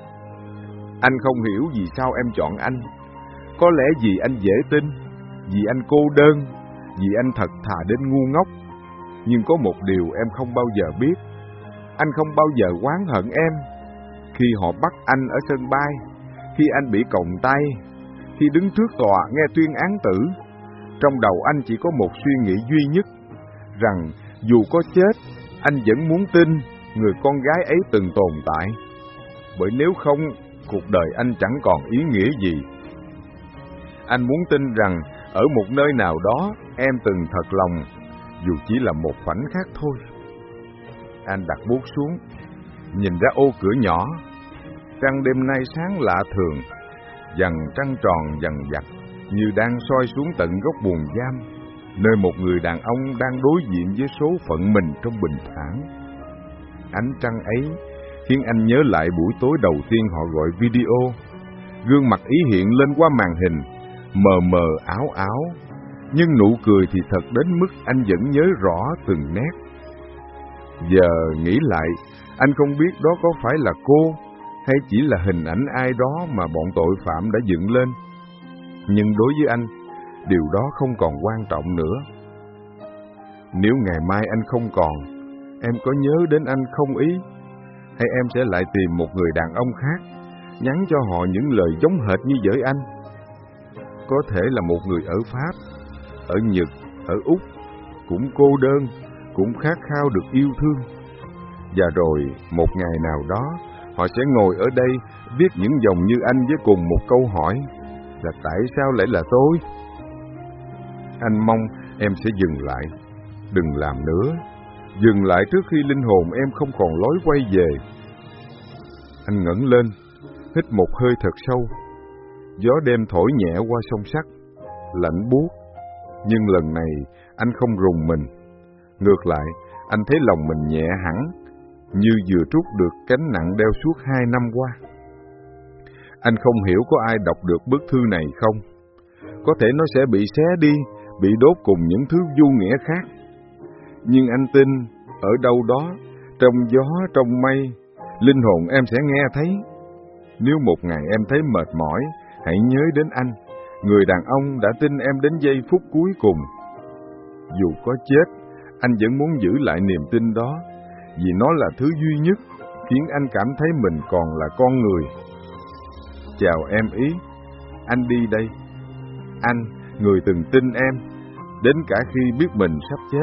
Anh không hiểu vì sao em chọn anh. Có lẽ vì anh dễ tin, vì anh cô đơn, vì anh thật thà đến ngu ngốc. Nhưng có một điều em không bao giờ biết. Anh không bao giờ oán hận em. Khi họ bắt anh ở sân bay, khi anh bị còng tay, khi đứng trước tòa nghe tuyên án tử, trong đầu anh chỉ có một suy nghĩ duy nhất, rằng dù có chết, anh vẫn muốn tin người con gái ấy từng tồn tại. Bởi nếu không, cuộc đời anh chẳng còn ý nghĩa gì. Anh muốn tin rằng ở một nơi nào đó em từng thật lòng, dù chỉ là một khoảnh khắc thôi. Anh đặt bút xuống, nhìn ra ô cửa nhỏ. Trăng đêm nay sáng lạ thường, dần trăng tròn dần dặt, như đang soi xuống tận góc buồng giam, nơi một người đàn ông đang đối diện với số phận mình trong bình thản. Ánh trăng ấy khiến anh nhớ lại buổi tối đầu tiên họ gọi video. Gương mặt ý hiện lên qua màn hình, mờ mờ ảo ảo, nhưng nụ cười thì thật đến mức anh vẫn nhớ rõ từng nét. Giờ nghĩ lại, anh không biết đó có phải là cô, hay chỉ là hình ảnh ai đó mà bọn tội phạm đã dựng lên. Nhưng đối với anh, điều đó không còn quan trọng nữa. Nếu ngày mai anh không còn, em có nhớ đến anh không ý? Hay em sẽ lại tìm một người đàn ông khác, nhắn cho họ những lời giống hệt như với anh? Có thể là một người ở Pháp, ở Nhật, ở Úc, cũng cô đơn, cũng khát khao được yêu thương. Và rồi, một ngày nào đó, họ sẽ ngồi ở đây, viết những dòng như anh với cùng một câu hỏi, là tại sao lại là tôi? Anh mong em sẽ dừng lại, đừng làm nữa, dừng lại trước khi linh hồn em không còn lối quay về. Anh ngẩng lên, hít một hơi thật sâu. Gió đêm thổi nhẹ qua song sắt, lạnh buốt. Nhưng lần này anh không rùng mình. Ngược lại, anh thấy lòng mình nhẹ hẳn, như vừa trút được gánh nặng đeo suốt hai năm qua. Anh không hiểu có ai đọc được bức thư này không? Có thể nó sẽ bị xé đi, bị đốt cùng những thứ vô nghĩa khác. Nhưng anh tin, ở đâu đó, trong gió, trong mây, linh hồn em sẽ nghe thấy. Nếu một ngày em thấy mệt mỏi, hãy nhớ đến anh, người đàn ông đã tin em đến giây phút cuối cùng. Dù có chết, anh vẫn muốn giữ lại niềm tin đó, vì nó là thứ duy nhất khiến anh cảm thấy mình còn là con người. Chào em ý, anh đi đây. Anh, người từng tin em, đến cả khi biết mình sắp chết.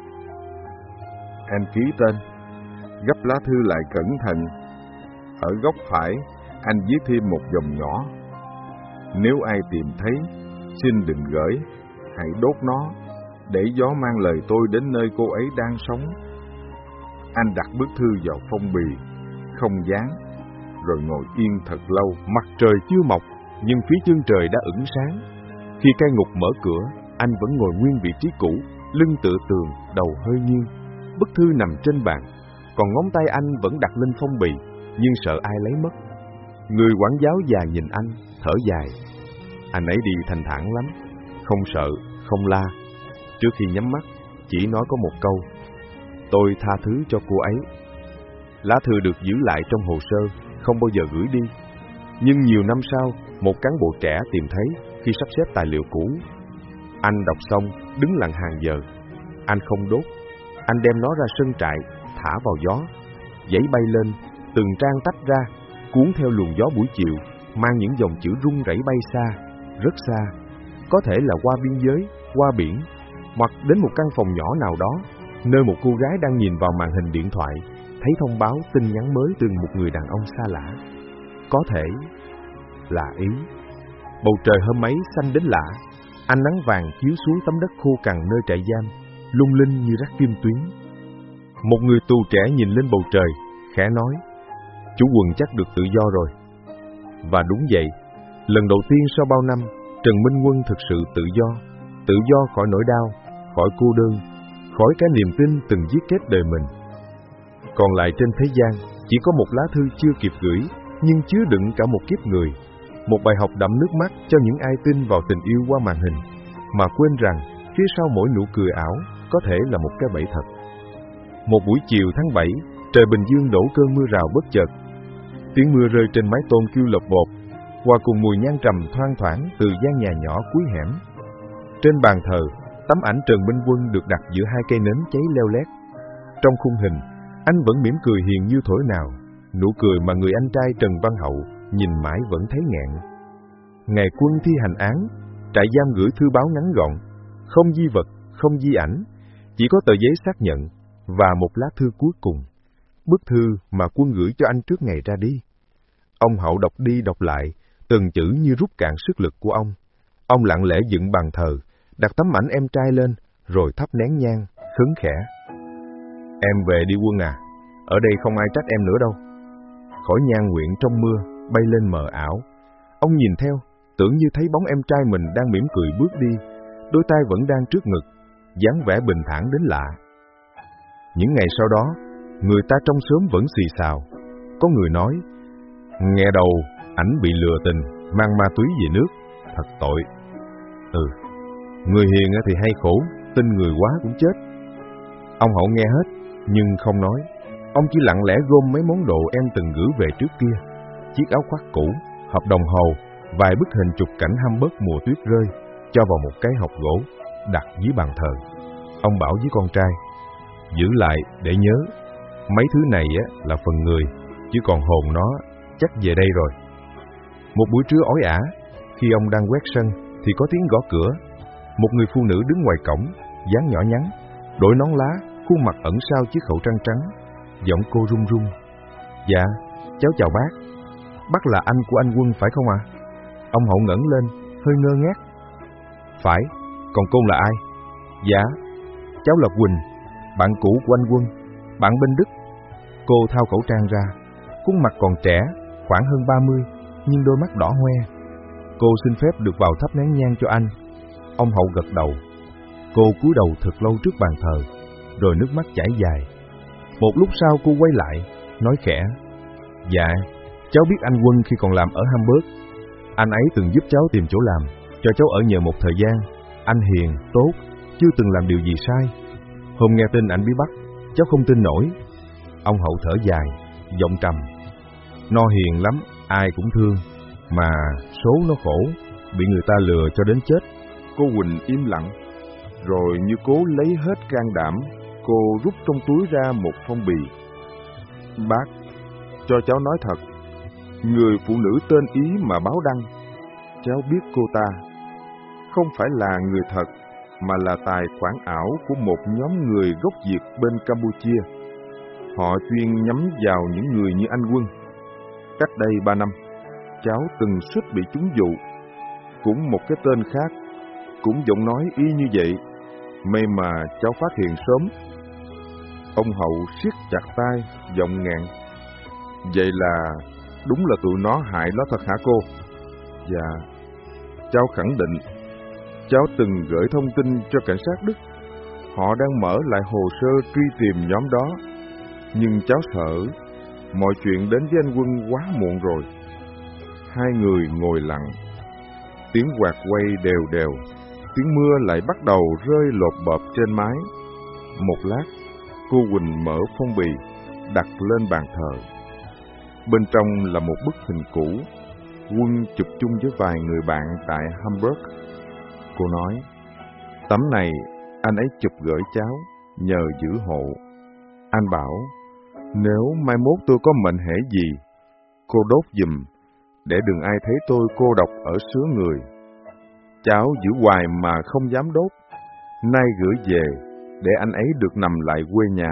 Anh ký tên, gấp lá thư lại cẩn thận. Ở góc phải, anh viết thêm một dòng nhỏ. Nếu ai tìm thấy, xin đừng gửi, hãy đốt nó, để gió mang lời tôi đến nơi cô ấy đang sống. Anh đặt bức thư vào phong bì, không dán, rồi ngồi yên thật lâu. Mặt trời chưa mọc, nhưng phía chân trời đã ửng sáng. Khi cai ngục mở cửa, anh vẫn ngồi nguyên vị trí cũ, lưng tựa tường, đầu hơi nghiêng. Bức thư nằm trên bàn, còn ngón tay anh vẫn đặt lên phong bì, nhưng sợ ai lấy mất. Người quản giáo già nhìn anh, thở dài. Anh ấy đi thanh thản lắm, không sợ, không la. Trước khi nhắm mắt, chỉ nói có một câu: tôi tha thứ cho cô ấy. Lá thư được giữ lại trong hồ sơ, không bao giờ gửi đi. Nhưng nhiều năm sau, một cán bộ trẻ tìm thấy khi sắp xếp tài liệu cũ. Anh đọc xong, đứng lặng hàng giờ. Anh không đốt. Anh đem nó ra sân trại, thả vào gió. Giấy bay lên, từng trang tách ra, cuốn theo luồng gió buổi chiều, mang những dòng chữ rung rẩy bay xa, rất xa. Có thể là qua biên giới, qua biển, hoặc đến một căn phòng nhỏ nào đó, nơi một cô gái đang nhìn vào màn hình điện thoại, thấy thông báo tin nhắn mới từ một người đàn ông xa lạ. Có thể là Ý. Bầu trời hôm ấy xanh đến lạ, ánh nắng vàng chiếu xuống tấm đất khô cằn nơi trại giam, lung linh như rắc kim tuyến. Một người tù trẻ nhìn lên bầu trời, khẽ nói, chú Quần chắc được tự do rồi. Và đúng vậy, lần đầu tiên sau bao năm, Trần Minh Quân thực sự tự do, tự do khỏi nỗi đau, khỏi cô đơn, khỏi cái niềm tin từng giết kết đời mình. Còn lại trên thế gian, chỉ có một lá thư chưa kịp gửi, nhưng chứa đựng cả một kiếp người, một bài học đẫm nước mắt cho những ai tin vào tình yêu qua màn hình, mà quên rằng phía sau mỗi nụ cười ảo có thể là một cái bẫy thật. Một buổi chiều tháng bảy, trời Bình Dương đổ cơn mưa rào bất chợt. Tiếng mưa rơi trên mái tôn kêu lộp bộp, hòa cùng mùi nhang trầm thoang thoảng từ gian nhà nhỏ cuối hẻm. Trên bàn thờ, tấm ảnh Trần Minh Quân được đặt giữa hai cây nến cháy leo lét. Trong khung hình, anh vẫn mỉm cười hiền như thổi nào, nụ cười mà người anh trai Trần Văn Hậu nhìn mãi vẫn thấy nghẹn. Ngày Quân thi hành án, trại giam gửi thư báo ngắn gọn, không di vật, không di ảnh, chỉ có tờ giấy xác nhận và một lá thư cuối cùng. Bức thư mà Quân gửi cho anh trước ngày ra đi. Ông Hậu đọc đi đọc lại, từng chữ như rút cạn sức lực của ông. Ông lặng lẽ dựng bàn thờ, đặt tấm ảnh em trai lên, rồi thắp nén nhang, khấn khẽ. Em về đi Quân à, ở đây không ai trách em nữa đâu. Khỏi nhang nguyện trong mưa, bay lên mờ ảo. Ông nhìn theo, tưởng như thấy bóng em trai mình đang mỉm cười bước đi, đôi tay vẫn đang trước ngực, dáng vẻ bình thản đến lạ. Những ngày sau đó, người ta trong xóm vẫn xì xào. Có người nói, nghe đầu, ảnh bị lừa tình, mang ma túy về nước, thật tội. Ừ, người hiền thì hay khổ, tin người quá cũng chết. Ông Hậu nghe hết, nhưng không nói. Ông chỉ lặng lẽ gom mấy món đồ em từng gửi về trước kia, chiếc áo khoác cũ, hợp đồng hồ, vài bức hình chụp cảnh Hamburg mùa tuyết rơi, cho vào một cái hộp gỗ, đặt dưới bàn thờ. Ông bảo với con trai, giữ lại để nhớ, mấy thứ này á là phần người, chứ còn hồn nó chắc về đây rồi. Một buổi trưa ối ả, khi ông đang quét sân, thì có tiếng gõ cửa. Một người phụ nữ đứng ngoài cổng, dáng nhỏ nhắn, đội nón lá, khuôn mặt ẩn sau chiếc khẩu trang trắng. Giọng cô run run. Dạ, cháu chào bác. Bác là anh của anh Quân phải không ạ? À? Ông Hậu ngẩng lên, hơi ngơ ngác. Phải, còn cô là ai? Dạ, cháu là Quỳnh, bạn cũ của anh Quân, bạn bên Đức. Cô thao khẩu trang ra, khuôn mặt còn trẻ, khoảng hơn ba mươi, nhưng đôi mắt đỏ hoe. Cô xin phép được vào thắp nén nhang cho anh. Ông Hậu gật đầu. Cô cúi đầu thật lâu trước bàn thờ, rồi nước mắt chảy dài. Một lúc sau cô quay lại, nói khẽ, dạ, cháu biết anh Quân khi còn làm ở Hamburg. Anh ấy từng giúp cháu tìm chỗ làm, cho cháu ở nhờ một thời gian. Anh hiền, tốt, chưa từng làm điều gì sai. Hôm nghe tin anh bị bắt, cháu không tin nổi. Ông Hậu thở dài, giọng trầm. Nó hiền lắm, ai cũng thương, mà số nó khổ, bị người ta lừa cho đến chết. Cô Quỳnh im lặng, rồi như cố lấy hết can đảm, cô rút trong túi ra một phong bì. Bác, cho cháu nói thật, người phụ nữ tên Ý mà báo đăng, cháu biết cô ta. Không phải là người thật, mà là tài khoản ảo của một nhóm người gốc Việt bên Campuchia. Họ chuyên nhắm vào những người như anh Quân. Cách đây ba năm, cháu từng suýt bị chúng dụ. Cũng một cái tên khác, cũng giọng nói y như vậy. May mà cháu phát hiện sớm. Ông Hậu siết chặt tay, giọng ngạn. Vậy là đúng là tụi nó hại nó thật hả cô? Dạ, cháu khẳng định. Cháu từng gửi thông tin cho cảnh sát Đức. Họ đang mở lại hồ sơ truy tìm nhóm đó. Nhưng cháu sợ mọi chuyện đến với anh Quân quá muộn rồi. Hai người ngồi lặng. Tiếng quạt quay đều đều. Tiếng mưa lại bắt đầu rơi lộp bộp trên mái. Một lát, cô Quỳnh mở phong bì, đặt lên bàn thờ. Bên trong là một bức hình cũ, Quân chụp chung với vài người bạn tại Hamburg. Cô nói, tấm này anh ấy chụp gửi cháu, nhờ giữ hộ. Anh bảo, nếu mai mốt tôi có mệnh hệ gì, cô đốt giùm, để đừng ai thấy tôi cô độc ở xứ người. Cháu giữ hoài mà không dám đốt, nay gửi về, để anh ấy được nằm lại quê nhà.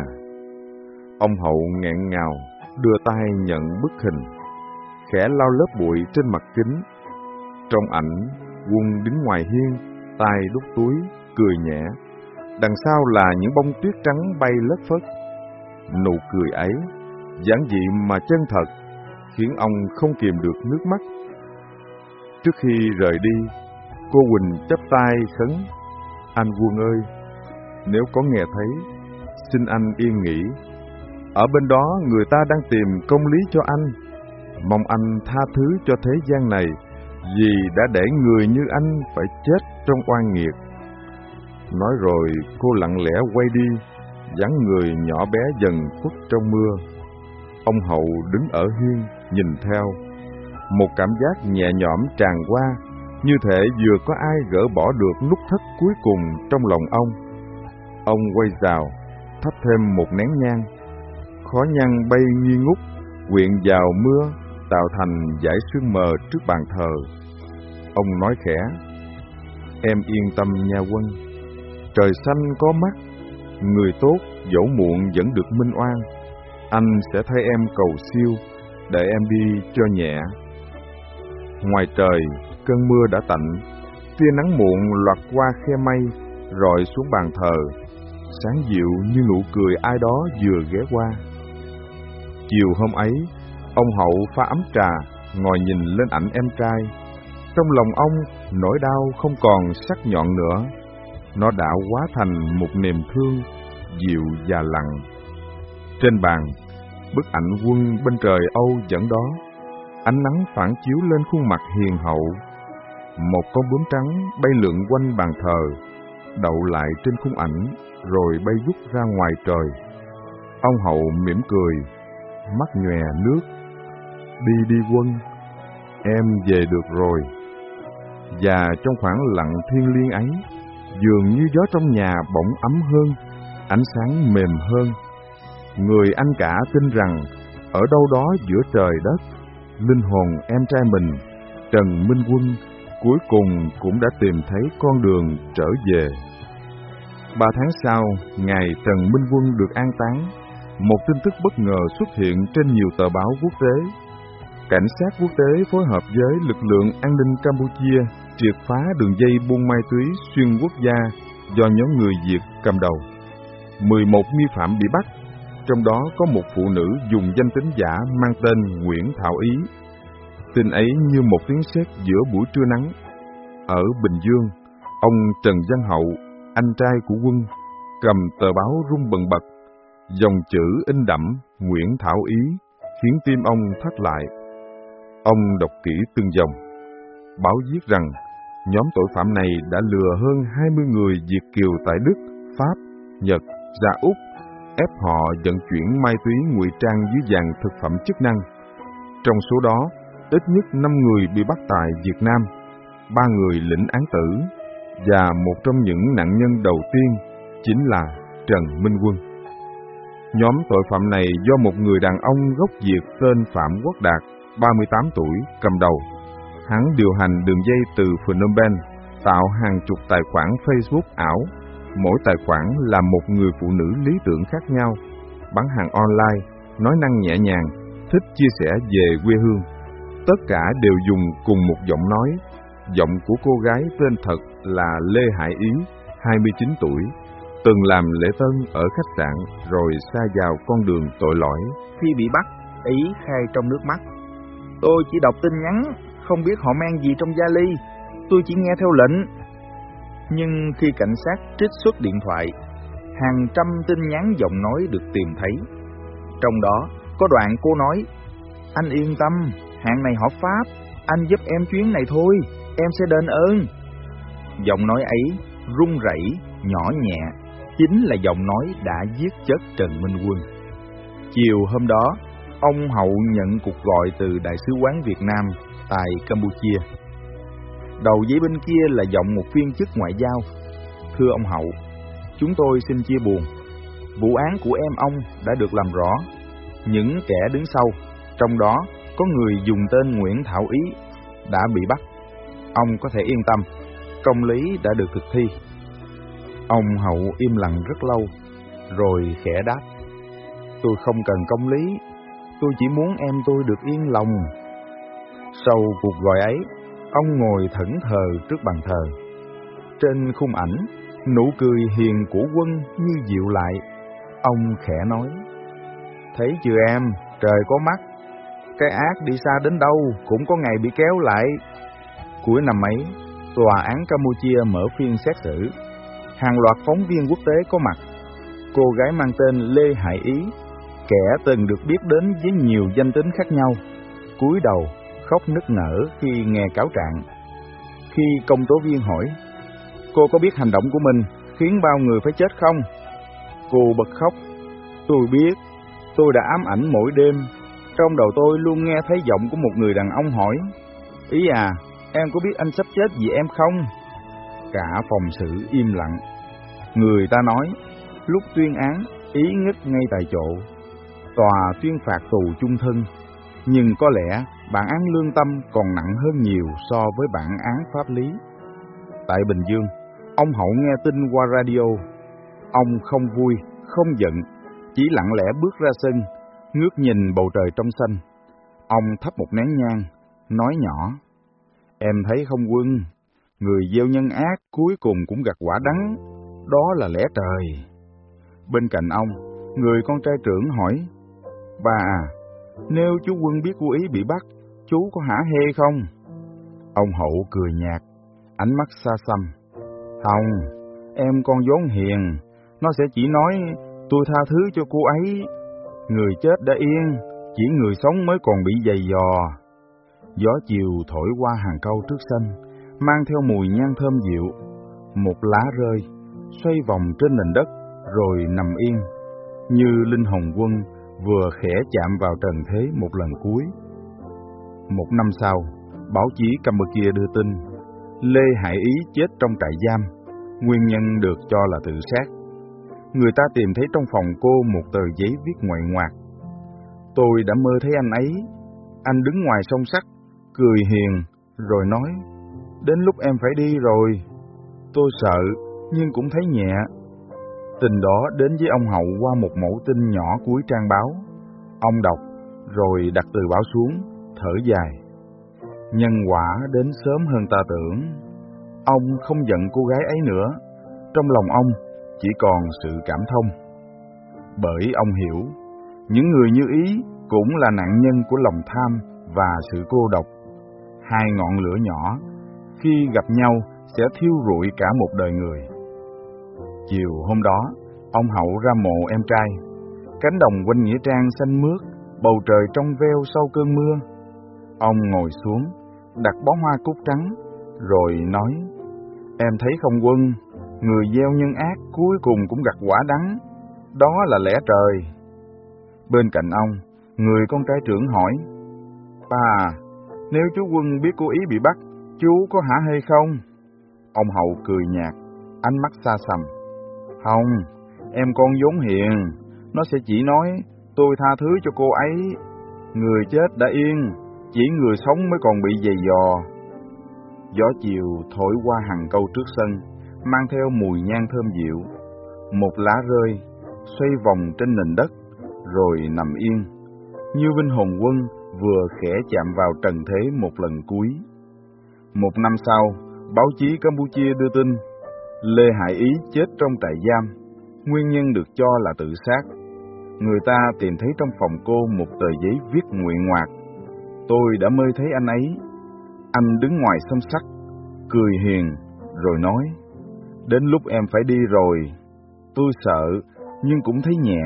Ông Hậu nghẹn ngào, đưa tay nhận bức hình, khẽ lau lớp bụi trên mặt kính. Trong ảnh, Quân đứng ngoài hiên, tay đút túi, cười nhẹ. đằng sau là những bông tuyết trắng bay lất phất. Nụ cười ấy, giản dị mà chân thật, khiến ông không kìm được nước mắt. Trước khi rời đi, cô Quỳnh chắp tay khấn: "Anh Quân ơi, nếu có nghe thấy, xin anh yên nghỉ. Ở bên đó người ta đang tìm công lý cho anh. Mong anh tha thứ cho thế gian này, vì đã để người như anh phải chết trong oan nghiệt." Nói rồi cô lặng lẽ quay đi, dáng người nhỏ bé dần khuất trong mưa. Ông Hậu đứng ở hiên nhìn theo. Một cảm giác nhẹ nhõm tràn qua, như thể vừa có ai gỡ bỏ được nút thắt cuối cùng trong lòng ông. Ông quay vào, thắp thêm một nén nhang. Khói nhang bay nghi ngút, quyện vào mưa, tạo thành dải sương mờ trước bàn thờ. Ông nói khẽ: "Em yên tâm nha Quân. Trời xanh có mắt, người tốt dẫu muộn vẫn được minh oan. Anh sẽ thay em cầu siêu, để em đi cho nhẹ." Ngoài trời, cơn mưa đã tạnh, tia nắng muộn loạt qua khe mây, rọi xuống bàn thờ, sáng dịu như nụ cười ai đó vừa ghé qua. Chiều hôm ấy, ông Hậu pha ấm trà, ngồi nhìn lên ảnh em trai. Trong lòng ông, nỗi đau không còn sắc nhọn nữa. Nó đã hóa thành một niềm thương, dịu và lặng. Trên bàn, bức ảnh Quân bên trời Âu vẫn đó. Ánh nắng phản chiếu lên khuôn mặt hiền hậu. Một con bướm trắng bay lượn quanh bàn thờ, đậu lại trên khung ảnh, rồi bay vút ra ngoài trời. Ông Hậu mỉm cười, mắt nhòe nước: "Đi đi Quân, em về được rồi." Và trong khoảng lặng thiêng liêng ấy, dường như gió trong nhà bỗng ấm hơn, ánh sáng mềm hơn. Người anh cả tin rằng, ở đâu đó giữa trời đất, linh hồn em trai mình, Trần Minh Quân, cuối cùng cũng đã tìm thấy con đường trở về. Ba tháng sau, ngày Trần Minh Quân được an táng, một tin tức bất ngờ xuất hiện trên nhiều tờ báo quốc tế. Cảnh sát quốc tế phối hợp với lực lượng an ninh Campuchia triệt phá đường dây buôn ma túy xuyên quốc gia do nhóm người Việt cầm đầu. mười một nghi phạm bị bắt, trong đó có một phụ nữ dùng danh tính giả mang tên Nguyễn Thảo Ý. Tin ấy như một tiếng sét giữa buổi trưa nắng. Ở Bình Dương, ông Trần Văn Hậu, anh trai của Quân, cầm tờ báo rung bần bật. Dòng chữ in đậm Nguyễn Thảo Ý khiến tim ông thắt lại. Ông đọc kỹ từng dòng. Báo viết rằng nhóm tội phạm này đã lừa hơn hai mươi người Việt kiều tại Đức, Pháp, Nhật ra Úc, ép họ vận chuyển ma túy ngụy trang dưới dạng thực phẩm chức năng. Trong số đó, ít nhất năm người bị bắt tại Việt Nam, ba người lĩnh án tử, và một trong những nạn nhân đầu tiên chính là Trần Minh Quân. Nhóm tội phạm này do một người đàn ông gốc Việt tên Phạm Quốc Đạt, ba mươi tám tuổi, cầm đầu. Hắn điều hành đường dây từ Phnom Penh, tạo hàng chục tài khoản Facebook ảo. Mỗi tài khoản là một người phụ nữ lý tưởng khác nhau, bán hàng online, nói năng nhẹ nhàng, thích chia sẻ về quê hương. Tất cả đều dùng cùng một giọng nói. Giọng của cô gái tên thật là Lê Hải Ý, hai mươi chín tuổi, từng làm lễ tân ở khách sạn rồi sa vào con đường tội lỗi. Khi bị bắt, Ý khai trong nước mắt: "Tôi chỉ đọc tin nhắn, không biết họ mang gì trong vali, tôi chỉ nghe theo lệnh." Nhưng khi cảnh sát trích xuất điện thoại, hàng trăm tin nhắn giọng nói được tìm thấy. Trong đó có đoạn cô nói: "Anh yên tâm, hàng này họ Pháp, anh giúp em chuyến này thôi, em sẽ đền ơn." Giọng nói ấy run rẩy, nhỏ nhẹ, chính là giọng nói đã giết chết Trần Minh Quân. Chiều hôm đó, ông Hậu nhận cuộc gọi từ Đại sứ quán Việt Nam tại Campuchia. Đầu dãy bên kia là giọng một viên chức ngoại giao: "Thưa ông Hậu, chúng tôi xin chia buồn. Vụ án của em ông đã được làm rõ. Những kẻ đứng sau, trong đó có người dùng tên Nguyễn Thảo Ý, đã bị bắt. Ông có thể yên tâm, công lý đã được thực thi." Ông Hậu im lặng rất lâu, rồi khẽ đáp: "Tôi không cần công lý, tôi chỉ muốn em tôi được yên lòng." Sau cuộc gọi ấy, ông ngồi thẫn thờ trước bàn thờ. Trên khung ảnh, Nụ cười hiền của Quân như dịu lại. Ông khẽ nói: Thấy chưa em, trời có mắt. Cái ác đi xa đến đâu cũng có ngày bị kéo lại. Cuối năm ấy, tòa án Campuchia mở phiên xét xử. Hàng loạt phóng viên quốc tế có mặt. Cô gái mang tên Lê Hải Ý, kẻ từng được biết đến với nhiều danh tính khác nhau, cúi đầu khóc nức nở khi nghe cáo trạng. Khi công tố viên hỏi: Cô có biết hành động của mình khiến bao người phải chết không? Cô bật khóc: Tôi biết, tôi đã ám ảnh mỗi đêm. Trong đầu tôi luôn nghe thấy giọng của một người đàn ông hỏi: Ý à, em có biết anh sắp chết vì em không? Cả phòng xử im lặng. Người ta nói, lúc tuyên án, Ý ngất ngay tại chỗ. Tòa tuyên phạt tù chung thân, nhưng có lẽ bản án lương tâm còn nặng hơn nhiều so với bản án pháp lý. Tại Bình Dương, ông Hậu nghe tin qua radio. Ông không vui, không giận, chỉ lặng lẽ bước ra sân, ngước nhìn bầu trời trong xanh. Ông thắp một nén nhang, nói nhỏ: Em thấy không Quân, người gieo nhân ác cuối cùng cũng gặt quả đắng, đó là lẽ trời. Bên cạnh ông, người con trai trưởng hỏi: Bà à, nếu chú Quân biết cô Ý bị bắt, chú có hả hê không? Ông Hậu cười nhạt, ánh mắt xa xăm: Không, em con vốn hiền, nó sẽ chỉ nói tôi tha thứ cho cô ấy. Người chết đã yên, chỉ người sống mới còn bị giày dò. Gió chiều thổi qua hàng cau trước sân, mang theo mùi nhang thơm dịu. Một lá rơi, xoay vòng trên nền đất, rồi nằm yên, như linh hồn Quân vừa khẽ chạm vào trần thế một lần cuối. Một năm sau, báo chí Campuchia đưa tin Lê Hải Ý chết trong trại giam, nguyên nhân được cho là tự sát. Người ta tìm thấy trong phòng cô một tờ giấy viết ngoại ngoạc: Tôi đã mơ thấy anh ấy. Anh đứng ngoài song sắt, cười hiền, rồi nói: Đến lúc em phải đi rồi. Tôi sợ, nhưng cũng thấy nhẹ. Tin đó đến với ông Hậu qua một mẫu tin nhỏ cuối trang báo. Ông đọc, rồi đặt tờ báo xuống, thở dài. Nhân quả đến sớm hơn ta tưởng. Ông không giận cô gái ấy nữa. Trong lòng ông chỉ còn sự cảm thông. Bởi ông hiểu, những người như Ý cũng là nạn nhân của lòng tham và sự cô độc. Hai ngọn lửa nhỏ, khi gặp nhau sẽ thiêu rụi cả một đời người. Chiều hôm đó, ông Hậu ra mộ em trai. Cánh đồng quanh nghĩa trang xanh mướt, bầu trời trong veo sau cơn mưa. Ông ngồi xuống, đặt bó hoa cúc trắng, rồi nói: Em thấy không Quân, người gieo nhân ác cuối cùng cũng gặt quả đắng, đó là lẽ trời. Bên cạnh ông, người con trai trưởng hỏi: Bà, nếu chú Quân biết cô Ý bị bắt, chú có hả hay không? Ông Hậu cười nhạt, ánh mắt xa xăm: Không, em con vốn hiền, nó sẽ chỉ nói tôi tha thứ cho cô ấy. Người chết đã yên, chỉ người sống mới còn bị giày dò. Gió chiều thổi qua hàng câu trước sân, mang theo mùi nhang thơm dịu. Một lá rơi, xoay vòng trên nền đất, rồi nằm yên, như linh hồn Quân vừa khẽ chạm vào trần thế một lần cuối. Một năm sau, báo chí Campuchia đưa tin Lê Hải Ý chết trong trại giam, nguyên nhân được cho là tự sát. Người ta tìm thấy trong phòng cô một tờ giấy viết nguyện ngoạc: Tôi đã mơ thấy anh ấy. Anh đứng ngoài xăm sắt, cười hiền, rồi nói: Đến lúc em phải đi rồi. Tôi sợ, nhưng cũng thấy nhẹ.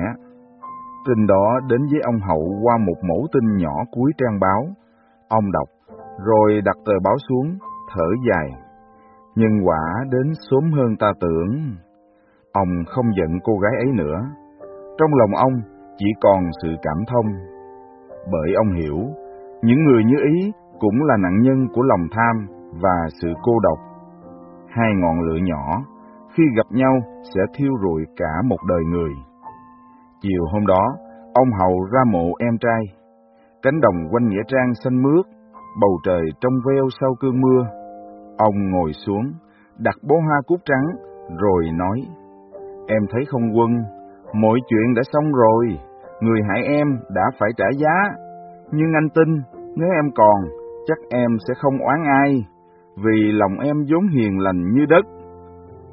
Tin đó đến với ông Hậu qua một mẫu tin nhỏ cuối trang báo. Ông đọc, rồi đặt tờ báo xuống, thở dài. Nhân quả đến sớm hơn ta tưởng. Ông không giận cô gái ấy nữa. Trong lòng ông chỉ còn sự cảm thông. Bởi ông hiểu, những người như Ý cũng là nạn nhân của lòng tham và sự cô độc. Hai ngọn lửa nhỏ, khi gặp nhau sẽ thiêu rụi cả một đời người. Chiều hôm đó, ông Hậu ra mộ em trai. Cánh đồng quanh nghĩa trang xanh mướt, bầu trời trong veo sau cơn mưa. Ông ngồi xuống, đặt bó hoa cúc trắng, rồi nói: Em thấy không Quân, mọi chuyện đã xong rồi. Người hại em đã phải trả giá. Nhưng anh tin, nếu em còn, chắc em sẽ không oán ai, vì lòng em vốn hiền lành như đất.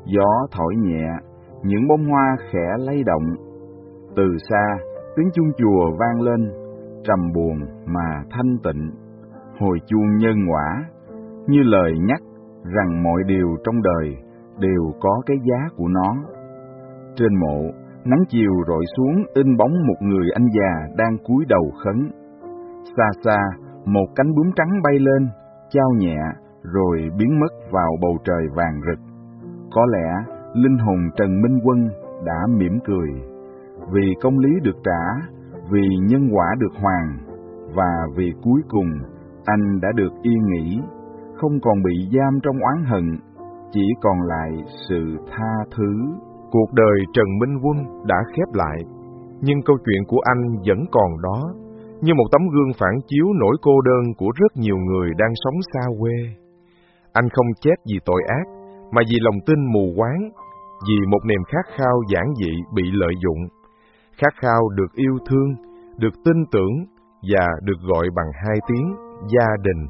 gió thổi nhẹ, những bông hoa khẽ lay động. Từ xa, tiếng chuông chùa vang lên, trầm buồn mà thanh tịnh. Hồi chuông nhân quả, như lời nhắc rằng mọi điều trong đời đều có cái giá của nó. Trên mộ, nắng chiều rọi xuống in bóng một người anh già đang cúi đầu khấn. Xa xa, một cánh bướm trắng bay lên, chao nhẹ rồi biến mất vào bầu trời vàng rực. Có lẽ linh hồn Trần Minh Quân đã mỉm cười, vì công lý được trả, vì nhân quả được hoàn, và vì cuối cùng anh đã được yên nghỉ, không còn bị giam trong oán hận, chỉ còn lại sự tha thứ. Cuộc đời Trần Minh Quân đã khép lại, nhưng câu chuyện của anh vẫn còn đó, như một tấm gương phản chiếu nỗi cô đơn của rất nhiều người đang sống xa quê. Anh không chết vì tội ác, mà vì lòng tin mù quáng, vì một niềm khát khao giản dị bị lợi dụng, khát khao được yêu thương, được tin tưởng và được gọi bằng hai tiếng gia đình.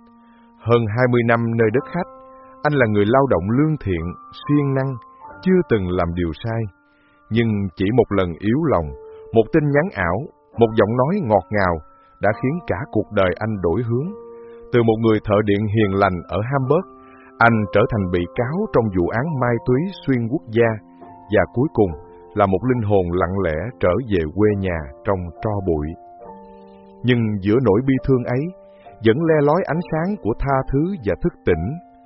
Hơn hai mươi năm nơi đất khách, anh là người lao động lương thiện, siêng năng, chưa từng làm điều sai. Nhưng chỉ một lần yếu lòng, một tin nhắn ảo, một giọng nói ngọt ngào đã khiến cả cuộc đời anh đổi hướng. Từ một người thợ điện hiền lành ở Hamburg, anh trở thành bị cáo trong vụ án ma túy xuyên quốc gia, và cuối cùng là một linh hồn lặng lẽ trở về quê nhà trong tro bụi. Nhưng giữa nỗi bi thương ấy, vẫn le lói ánh sáng của tha thứ và thức tỉnh.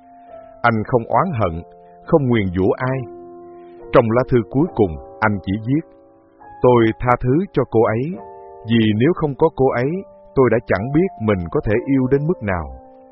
Anh không oán hận, không nguyền rủa ai. Trong lá thư cuối cùng, anh chỉ viết: tôi tha thứ cho cô ấy, vì nếu không có cô ấy, tôi đã chẳng biết mình có thể yêu đến mức nào.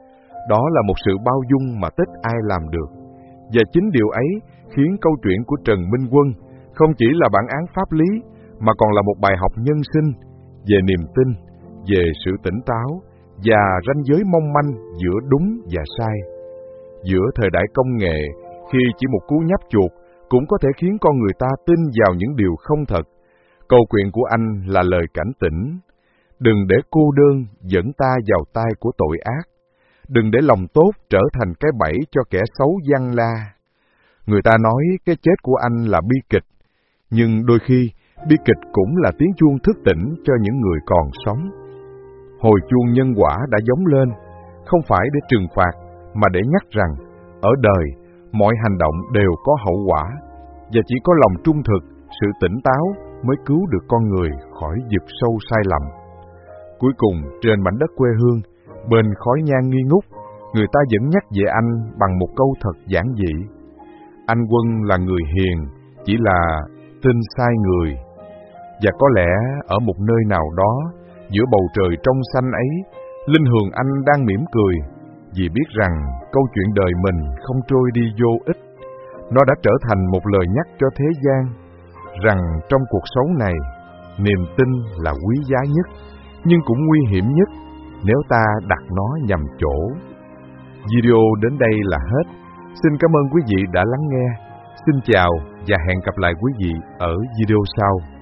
Đó là một sự bao dung mà ít ai làm được. Và chính điều ấy khiến câu chuyện của Trần Minh Quân không chỉ là bản án pháp lý, mà còn là một bài học nhân sinh về niềm tin, về sự tỉnh táo và ranh giới mong manh giữa đúng và sai. Giữa thời đại công nghệ, khi chỉ một cú nhấp chuột cũng có thể khiến con người ta tin vào những điều không thật, câu chuyện của anh là lời cảnh tỉnh. Đừng để cô đơn dẫn ta vào tay của tội ác. Đừng để lòng tốt trở thành cái bẫy cho kẻ xấu giăng la. Người ta nói cái chết của anh là bi kịch, nhưng đôi khi bi kịch cũng là tiếng chuông thức tỉnh cho những người còn sống. Hồi chuông nhân quả đã gióng lên, không phải để trừng phạt, mà để nhắc rằng ở đời mọi hành động đều có hậu quả, và chỉ có lòng trung thực, sự tỉnh táo mới cứu được con người khỏi vực sâu sai lầm. Cuối cùng, trên mảnh đất quê hương, bên khói nhang nghi ngút, người ta vẫn nhắc về anh bằng một câu thật giản dị: anh Quân là người hiền, chỉ là tin sai người. Và có lẽ ở một nơi nào đó, giữa bầu trời trong xanh ấy, linh hồn anh đang mỉm cười, vì biết rằng câu chuyện đời mình không trôi đi vô ích. Nó đã trở thành một lời nhắc cho thế gian, rằng trong cuộc sống này, niềm tin là quý giá nhất, nhưng cũng nguy hiểm nhất nếu ta đặt nó nhầm chỗ. Video đến đây là hết. Xin cảm ơn quý vị đã lắng nghe. Xin chào và hẹn gặp lại quý vị ở video sau.